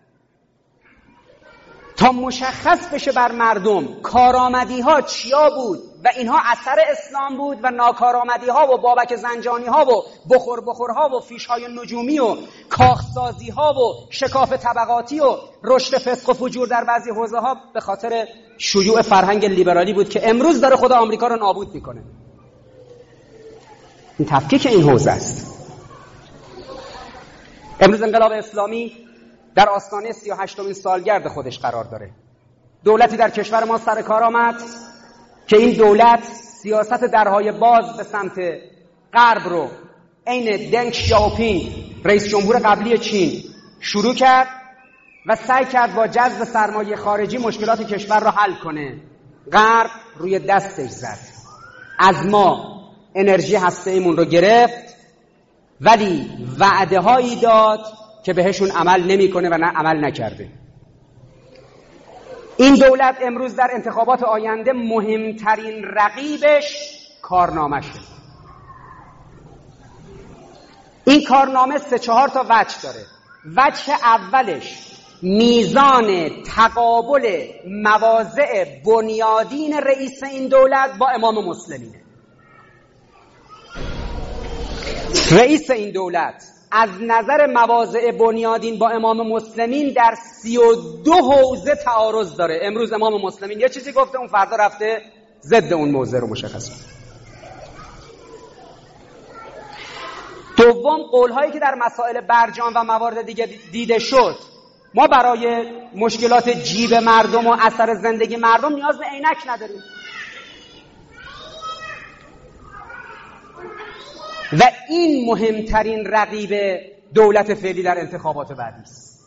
تا مشخص بشه بر مردم کارآمدی ها چیا بود و اینها اثر اسلام بود و ناکارآمدی ها و بابک زنجانی ها و بخورها و فیش های نجومی و کاخسازی ها و شکاف طبقاتی و رشد فسق و فجور در بعضی حوزه ها به خاطر شیوع فرهنگ لیبرالی بود که امروز داره خود آمریکا رو نابود میکنه. این تفکیک این حوزه است. امروز انقلاب اسلامی در آستانه 38مین سالگرد خودش قرار داره. دولتی در کشور ما سر کار آمد که این دولت سیاست درهای باز به سمت غرب رو عین دنگ شیائوپینگ رئیس جمهور قبلی چین شروع کرد و سعی کرد با جذب سرمایه خارجی مشکلات کشور رو حل کنه. غرب روی دستش زد، از ما انرژی هسته‌ایمون رو گرفت، ولی وعده هایی داد که بهشون عمل نمیکنه و نه عمل نکرده. این دولت امروز در انتخابات آینده مهمترین رقیبش کارنامشه. این کارنامه 3-4 تا وجه داره. وجه اولش میزان تقابل مواضع بنیادین رئیس این دولت با امام مسلمینه. رئیس این دولت از نظر مواضع بنیادین با امام مسلمین در 32 حوزه تعارض داره. امروز امام مسلمین یه چیزی گفته، اون فردا رفته ضد اون موضع رو مشخص کرده. دوم، قول‌هایی که در مسائل برجام و موارد دیگه دیده شد، ما برای مشکلات جیب مردم و اثر زندگی مردم نیاز به عینک نداریم و این مهمترین رقیب دولت فعلی در انتخابات بعدی است.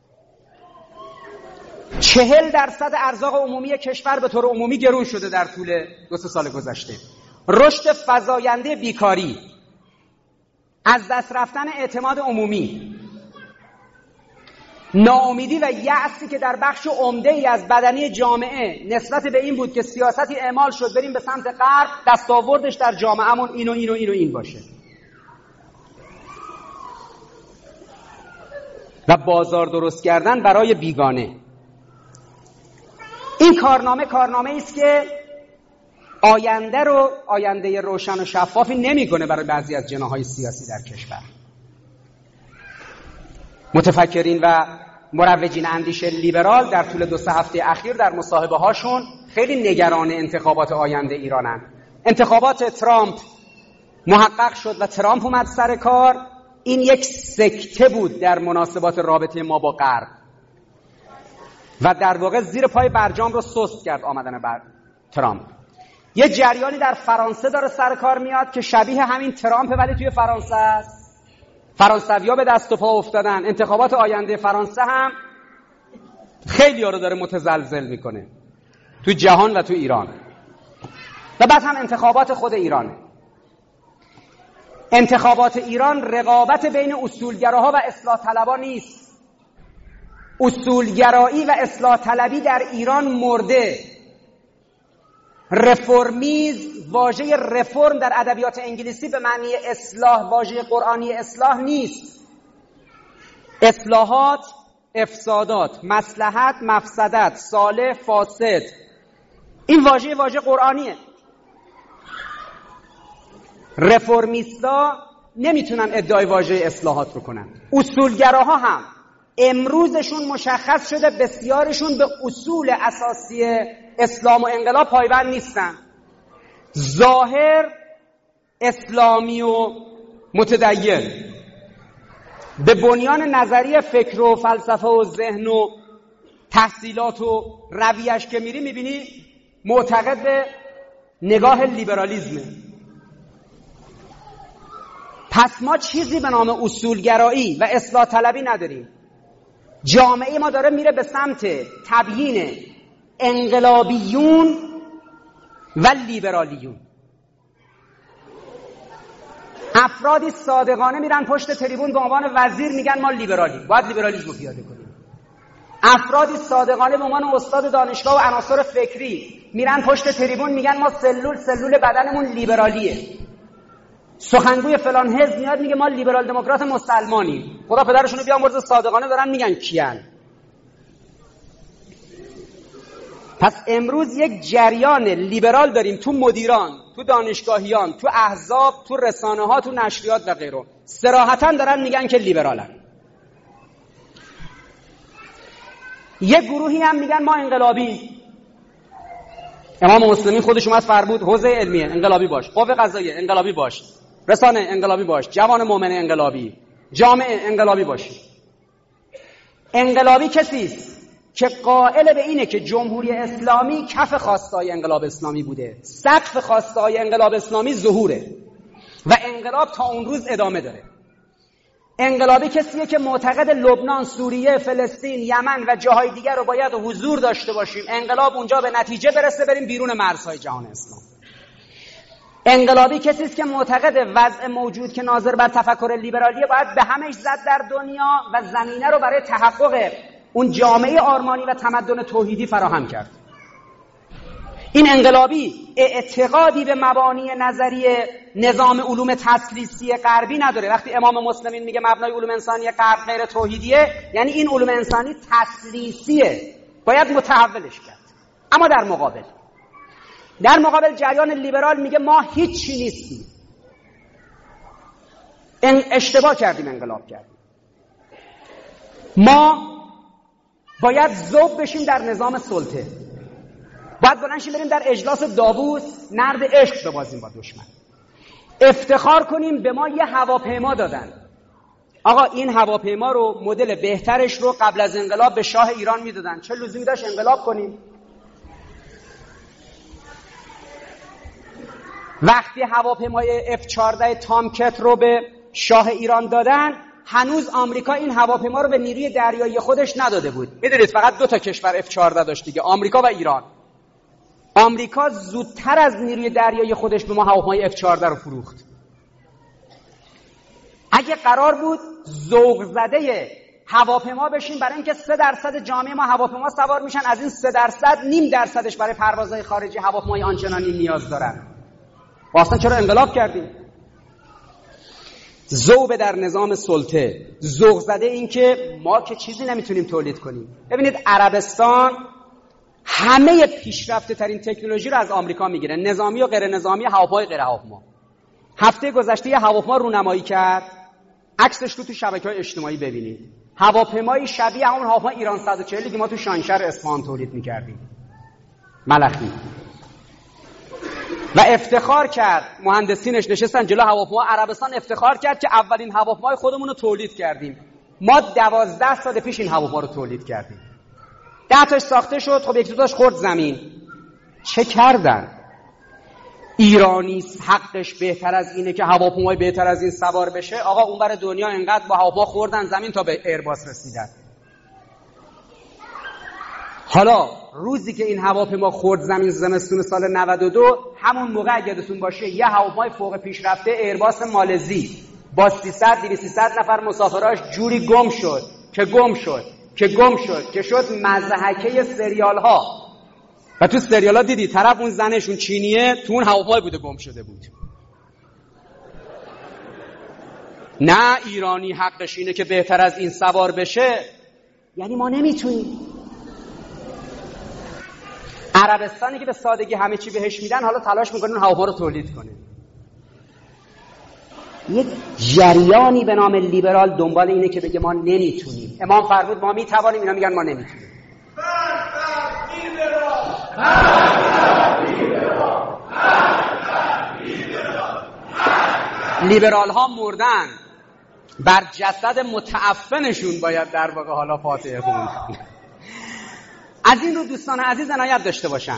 40% ارزاق عمومی کشور به طور عمومی گرون شده در طول 2 سال گذشته. رشد فزاینده بیکاری، از دست رفتن اعتماد عمومی، ناامیدی و یأسی که در بخش عمده‌ای از بدنی جامعه نسبت به این بود که سیاستی اعمال شد بریم به سمت غرب، دستاوردش در جامعهمون این باشه و بازار درست کردن برای بیگانه. این کارنامه است که آینده روشن و شفافی نمی‌کنه برای بعضی از جناح‌های سیاسی در کشور. متفکرین و مروجین اندیشه لیبرال در طول 2-3 هفته اخیر در مصاحبه هاشون خیلی نگران انتخابات آینده ایرانن. انتخابات ترامپ محقق شد و ترامپ اومد سر کار. این یک سکته بود در مناسبات رابطه ما با غرب و در واقع زیر پای برجام رو سست کرد آمدن ترامپ. یه جریانی در فرانسه داره سر کار میاد که شبیه همین ترامپ ولی توی فرانسه است. فرانسوی‌ها به دست و پا افتادن. انتخابات آینده فرانسه هم خیلی ها رو داره متزلزل میکنه تو جهان و تو ایران. و بعد هم انتخابات خود ایرانه. انتخابات ایران رقابت بین اصولگراها و اصلاح طلبا نیست. اصولگرایی و اصلاح طلبی در ایران مرده. رفرمیز، واژه رفرم در ادبیات انگلیسی به معنی اصلاح، واژه قرآنی اصلاح نیست. اصلاحات، افسادات، مصلحت، مفسدت، صالح، فاسد، این واژه قرآنیه. رفرمیستا نمیتونن ادعای واژه اصلاحات رو کنن. اصولگراها هم امروزشون مشخص شده بسیارشون به اصول اساسی اسلام و انقلاب پایبند نیستن. ظاهر اسلامی و متدین، به بنیان نظریه فکر و فلسفه و ذهن و تحصیلات و رویش که میبینی معتقد به نگاه لیبرالیزمه. پس ما چیزی به نام اصولگرایی و اصلاح طلبی نداریم. جامعه ما داره میره به سمت تبیین انقلابیون و لیبرالیون. افرادی صادقانه میرن پشت تریبون به عنوان وزیر میگن ما لیبرالیم، باید لیبرالیسم رو پیاده کنیم. افرادی صادقانه به عنوان استاد دانشگاه و عناصر فکری میرن پشت تریبون میگن ما سلول بدنمون لیبرالیه. سخنگوی فلان حزب میاد میگه ما لیبرال دموکرات مسلمانیم. خدا پدرشون رو بیامرزه، صادقانه دارن میگن کیان. پس امروز یک جریان لیبرال داریم تو مدیران، تو دانشگاهیان، تو احزاب، تو رسانه ها، تو نشریات و غیره. صراحتاً دارن میگن که لیبرالن. یک گروهی هم میگن ما انقلابی. امام مسلمین خودش اومد فرمود حوزه علمیه انقلابی باش، قوه قضاییه انقلابی باش، رسانه انقلابی باش، جوان مؤمن انقلابی، جامعه انقلابی باشی. انقلابی کسیست که قائل به اینه که جمهوری اسلامی کف خواستای انقلاب اسلامی بوده، سقف خواستای انقلاب اسلامی ظهوره و انقلاب تا اون روز ادامه داره. انقلابی کسیه که معتقد لبنان، سوریه، فلسطین، یمن و جاهای دیگر رو باید حضور داشته باشیم، انقلاب اونجا به نتیجه برسه بریم بیرون مرزهای جهان اسلام. انقلابی کسی است که معتقد وضع موجود که ناظر بر تفکر لیبرالیه باید به همش زد در دنیا و زمینه رو برای تحقق اون جامعه آرمانی و تمدن توحیدی فراهم کرد. این انقلابی اعتقادی به مبانی نظریه نظام علوم تسلیسی غربی نداره. وقتی امام مسلمین میگه مبنای علوم انسانی غرب غیر توحیدیه، یعنی این علوم انسانی تسلیسیه، باید متحولش کرد. اما در مقابل جریان لیبرال میگه ما هیچی نیستیم. اشتباه کردیم، انقلاب کردیم. ما باید ذوب بشیم در نظام سلطه، باید بلنشیم بریم در اجلاس داوود نرد عشق ببازیم با دشمن، افتخار کنیم به ما یه هواپیما دادن. آقا این هواپیما رو مدل بهترش رو قبل از انقلاب به شاه ایران میدادن، چه لزومی داشت انقلاب کنیم؟ وقتی هواپیمای F-14 تامکت رو به شاه ایران دادن، هنوز آمریکا این هواپیما رو به نیروی دریایی خودش نداده بود. میدونید فقط 2 کشور F-14 داشت دیگه، آمریکا و ایران. آمریکا زودتر از نیروی دریایی خودش به ما هواپیمای F-14 رو فروخت. اگه قرار بود ذوق زده هواپیما بشیم برای اینکه 3% جامعه ما هواپیما سوار میشن، از این 3% 0.5% برای پروازهای خارجی هواپیمای آنچنانی نیاز دارن. واسه چرا انقلاب کردیم؟ ذوب در نظام سلطه، ذوق زده این که ما که چیزی نمیتونیم تولید کنیم. ببینید عربستان همه پیشرفته ترین تکنولوژی رو از آمریکا میگیره، نظامی و غیر نظامی، هواپیمای غیر هواپیما. هفته گذشته یه هواپیما رونمایی کرد، عکسش رو تو شبکه‌های اجتماعی ببینید. هواپیمایی شبیه همون هواپیمای ایران 140 که ما تو شانشهر اصفهان تولید میکردیم، ملخی. و افتخار کرد، مهندسینش نشستن جلو هواپیما، عربستان افتخار کرد که اولین هواپیمای خودمون رو تولید کردیم. ما 12 سال پیش این هواپیما رو تولید کردیم. 10 تاش ساخته شد، خب 1 تاش خورد زمین. چه کردن؟ ایرانی حقش بهتر از اینه که هواپیمای بهتر از این سوار بشه؟ آقا اون بر دنیا انقدر با هواپیما خوردن زمین تا به ایرباس رسیدن. حالا روزی که این هواپیما خورد زمین زمستون سال 92، همون موقع یادتون باشه یه هواپیمای فوق پیشرفته ایرباس مالزی با 300-200 نفر مسافراش جوری گم شد که شد مضحکه سریال ها. و تو سریال ها دیدی طرف اون زنشون چینیه، تو اون هواپیمای بوده گم شده بود. نه ایرانی حقش اینه که بهتر از این سوار بشه، یعنی ما نمیتونیم. عربستانی که به سادگی همه چی بهش میدن، حالا تلاش میکنه اون هواپیما رو تولید کنه. یک جریانی به نام لیبرال دنبال اینه که بگه ما نمیتونیم. امام فرمود ما میتوانیم، اینا میگن ما نمیتونیم. لیبرال ها مردن، بر جسد متعفنشون باید در واقع حالا فاتحه خوند. از این رو دوستان عزیز عنایت داشته باشن.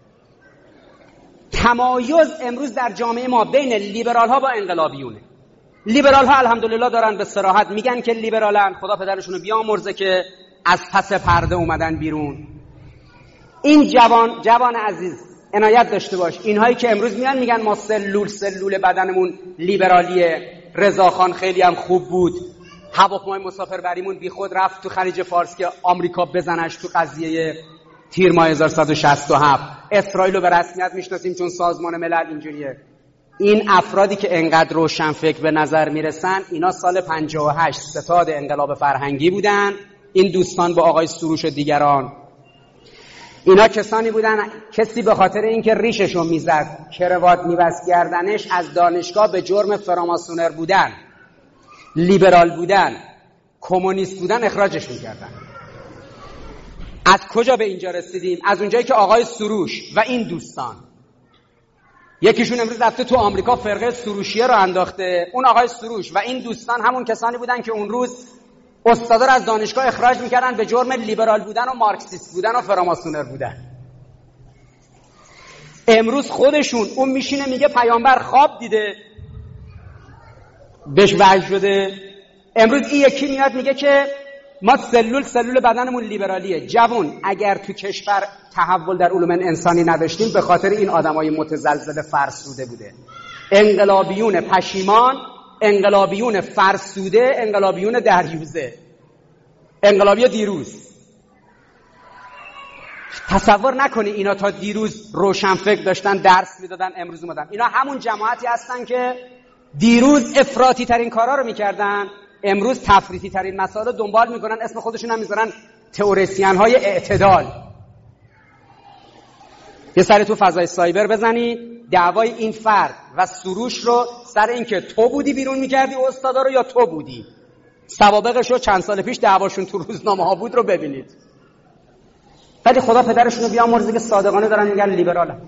تمایز امروز در جامعه ما بین لیبرال ها با انقلابیونه. لیبرال ها الحمدلله دارن به صراحت میگن که لیبرالن، خدا پدرشون رو بیامرزه که از پس پرده اومدن بیرون. این جوان عزیز عنایت داشته باش، اینهایی که امروز میان میگن ما سلول بدنمون لیبرالیه، رضاخان خیلی هم خوب بود، هواپیمای مسافربریمون بی خود رفت تو خلیج فارس که آمریکا بزنش تو قضیه تیر ماه 1167، اسرائیل رو به رسمیت میشناسیم چون سازمان ملل اینجوریه. این افرادی که انقدر روشن فکر به نظر میرسن، اینا سال 58 ستاد انقلاب فرهنگی بودن. این دوستان با آقای سروش و دیگران، اینا کسانی بودن، کسی به خاطر اینکه ریششو میزد، کروات میبست گردنش، از دانشگاه به جرم فراماسونر بودن، لیبرال بودن، کمونیست بودن اخراجش میکردن. از کجا به اینجا رسیدیم؟ از اونجایی که آقای سروش و این دوستان، یکیشون امروز رفته تو آمریکا فرقه سروشیه رو انداخته، اون آقای سروش و این دوستان همون کسانی بودن که اون روز استادا رو از دانشگاه اخراج میکردن به جرم لیبرال بودن و مارکسیست بودن و فراماسونر بودن. امروز خودشون اون میشینه میگه پیامبر خواب دیده بهش وحی شده، امروز این یکی میاد میگه که ما سلول بدنمون لیبرالیه. جوون اگر تو کشور تحول در علوم انسانی نداشتیم به خاطر این آدمای متزلزل فرسوده بوده. انقلابیون پشیمان، انقلابیون فرسوده، انقلابیون دریوزه، انقلابی دیروز. تصور نکنی اینا تا دیروز روشنفکر داشتن درس میدادن، امروز اومدن. اینا همون جماعتی هستن که دیروز افراطی ترین کارا رو میکردن، امروز تفریطی ترین مسائل رو دنبال میکنن، اسم خودشون هم میذارن تئوریسین های اعتدال. یه سری تو فضای سایبر بزنید دعوای این فرد و سروش رو سر این که تو بودی بیرون میکردی استادا رو یا تو بودی. سوابقش رو چند سال پیش دعواشون تو روزنامه ها بود رو ببینید. ولی خدا پدرشون رو بیامرزه که صادقانه دارن میگن لیبرالن.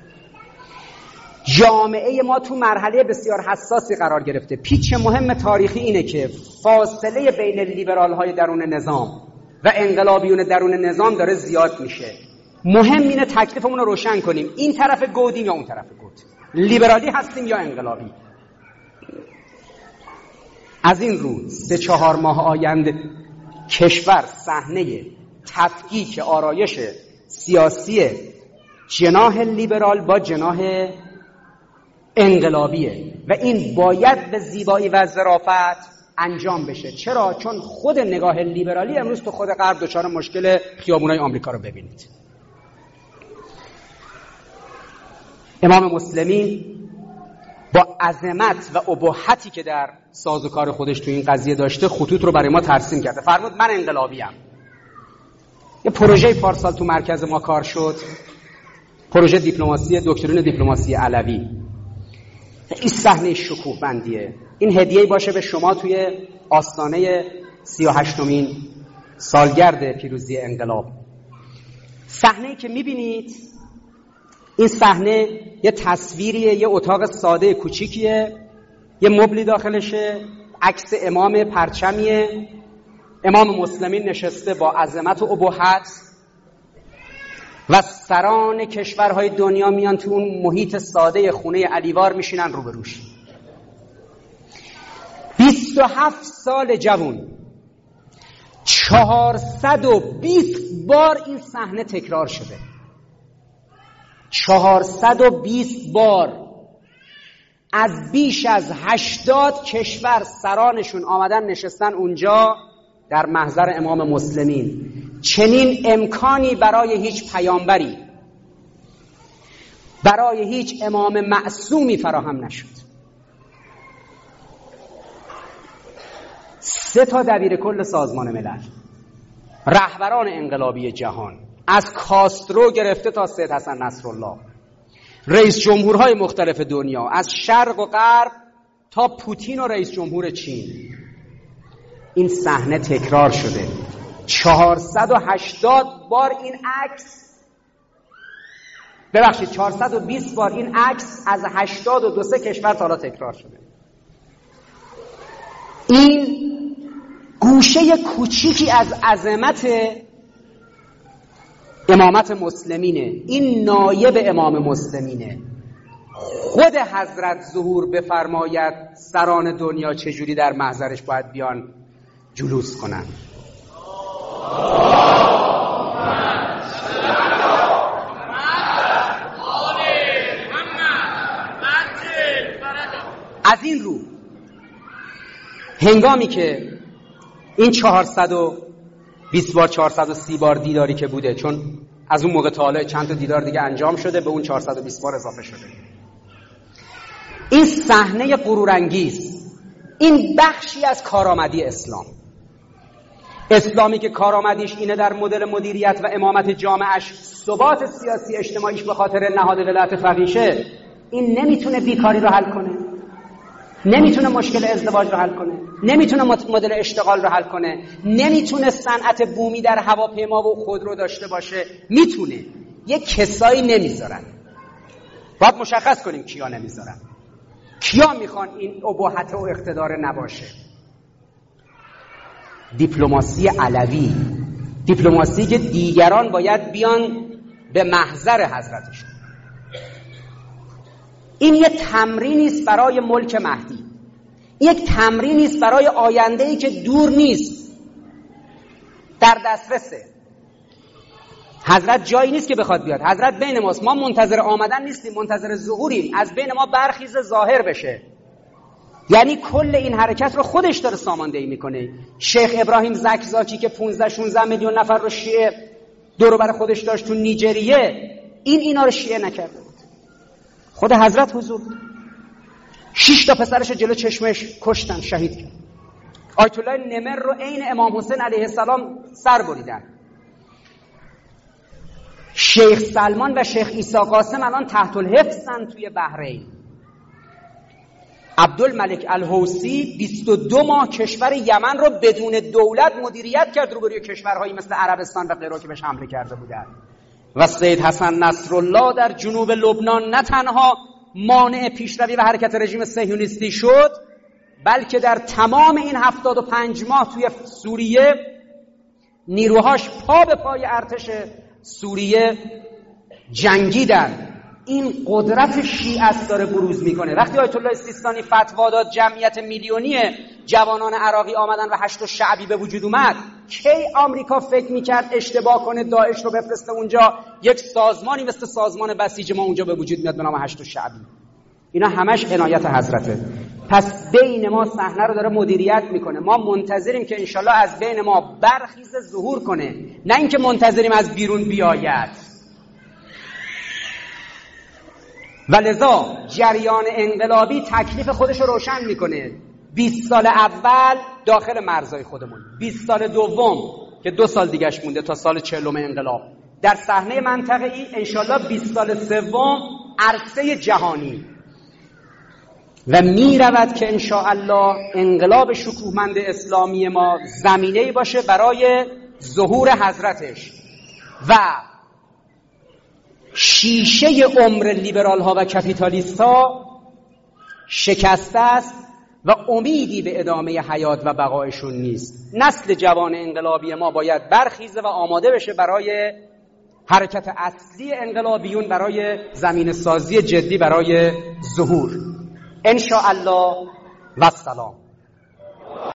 جامعه ما تو مرحله بسیار حساسی قرار گرفته. پیچ مهم تاریخی اینه که فاصله بین لیبرال های درون نظام و انقلابیون درون نظام داره زیاد میشه. مهم اینه تکلیفمون رو روشن کنیم. این طرف گودیم یا اون طرف گود، لیبرالی هستیم یا انقلابی. از این رو 3-4 ماه آینده کشور صحنه تفکیک آرایش سیاسی جناح لیبرال با جناح انقلابیه و این باید به زیبایی و ظرافت انجام بشه. چرا؟ چون خود نگاه لیبرالی امروز تو خود غرب دچار مشکل خیابونای آمریکا رو ببینید. امام مسلمی با عظمت و ابهتی که در سازوکار خودش تو این قضیه داشته خطوط رو برای ما ترسیم کرده. فرمود من انقلابیم. یه پروژه پارسال تو مرکز ما کار شد، پروژه دیپلماسی، دکترین دیپلماسی علوی. این صحنه شکوه بندیه. این هدیه‌ای باشه به شما توی آستانه 38مین سالگرد پیروزی انقلاب. صحنه‌ای که می‌بینید، این صحنه یه تصویریه، یه اتاق ساده کوچیکیه، یه مبلی داخلشه، عکس امام پرچمیه، امام مسلمین نشسته با عظمت و ابهت و سران کشورهای دنیا میان تو اون محیط ساده خونه علیوار میشینن روبروش. 27 سال جوون، 420 بار این صحنه تکرار شده. 420 بار از بیش از 80 کشور سرانشون آمدن نشستن اونجا در محضر امام مسلمین. چنین امکانی برای هیچ پیامبری، برای هیچ امام معصومی فراهم نشد. 3 دبیر کل سازمان ملل، رهبران انقلابی جهان، از کاسترو گرفته تا سید حسن نصرالله، رئیس جمهورهای مختلف دنیا، از شرق و غرب تا پوتین و رئیس جمهور چین، این صحنه تکرار شده. 480 بار این عکس، ببخشید 420 بار این عکس از 82 کشور تا حالا تکرار شده. این گوشه کوچیکی از عظمت امامت مسلمینه. این نایب امام مسلمینه. خود حضرت ظهور بفرماید سران دنیا چجوری در محضرش باید بیان جلوس کنن. از این رو هنگامی که این 420 بار 430 بار دیداری که بوده، چون از اون موقع تا حالا چند تا دیدار دیگه انجام شده، به اون 420 بار اضافه شده، این صحنه غرورانگیز، این بخشی از کارآمدی اسلامی که کارآمدیش اینه در مدل مدیریت و امامت جامعهش ثبات سیاسی اجتماعیش به خاطر نهاد ولایت فقیهشه، این نمیتونه بیکاری رو حل کنه، نمیتونه مشکل ازدواج رو حل کنه، نمیتونه مدل اشتغال رو حل کنه، نمیتونه صنعت بومی در هواپیما و خودرو داشته باشه. میتونه، یه کسایی نمیذارن. باید مشخص کنیم کیا نمیذارن، کیا میخوان این اباحت و اقتدار نباشه. دیپلماسی علوی، دیپلماسی که دیگران باید بیان به محضر حضرتشون. این یک تمرینی است برای ملک مهدی، یک تمرینی است برای آینده‌ای که دور نیست، در دسترسه. حضرت جایی نیست که بخواد بیاد، حضرت بین ماست. ما منتظر آمدن نیستیم، منتظر ظهوریم. از بین ما برخیز ظاهر بشه. یعنی کل این حرکت رو خودش داره ساماندهی میکنه. شیخ ابراهیم زکزاکی که 15-16 میلیون نفر رو شیعه دور و بر خودش داشت تو نیجریه، اینا رو شیعه نکرده بود، خود حضرت حضور بود. 6 تا پسرش جلو چشمش کشتن، شهید کرد. آیت الله نمر رو عین امام حسین علیه السلام سر بریدن. شیخ سلمان و شیخ عیسی قاسم الان تحت الحفظن توی بحرین. عبدالملک الحوثی 22 ماه کشور یمن رو بدون دولت مدیریت کرد روبروی کشورهایی مثل عربستان و غیره که بهش حمله کرده بودن. و سید حسن نصرالله در جنوب لبنان نه تنها مانع پیشروی و حرکت رژیم صهیونیستی شد، بلکه در تمام این 75 ماه توی سوریه نیروهاش پا به پای ارتش سوریه جنگیدن. این قدرت شیعه است داره بروز میکنه. وقتی آیت الله سیستانی فتوا داد جمعیت میلیونی جوانان عراقی آمدن و هشت شعبی به وجود اومد، کی آمریکا فکر میکرد اشتباه کنه داعش رو بفرسته اونجا، یک سازمانی مثل سازمان بسیج ما اونجا به وجود میاد به نام هشت شعبی؟ اینا همش عنایت حضرته. پس بین ما صحنه رو داره مدیریت میکنه. ما منتظریم که انشالله از بین ما برخیز ظهور کنه، نه اینکه منتظریم از بیرون بیاید. و لذا جریان انقلابی تکلیف خودش رو روشن میکنه. 20 سال اول داخل مرزهای خودمون، 20 سال دوم که 2 سال دیگهش مونده تا سال 40 انقلاب در صحنه منطقه‌ای، انشالله 20 سال سوم عرصه جهانی. و میرود که انشاءالله انقلاب شکوهمند اسلامی ما زمینه‌ای باشه برای ظهور حضرتش. و شیشه عمر لیبرال ها و کپیتالیست ها شکسته است و امیدی به ادامه حیات و بقایشون نیست. نسل جوان انقلابی ما باید برخیزه و آماده بشه برای حرکت اصلی انقلابیون، برای زمین سازی جدی برای ظهور. ان شاء الله و السلام.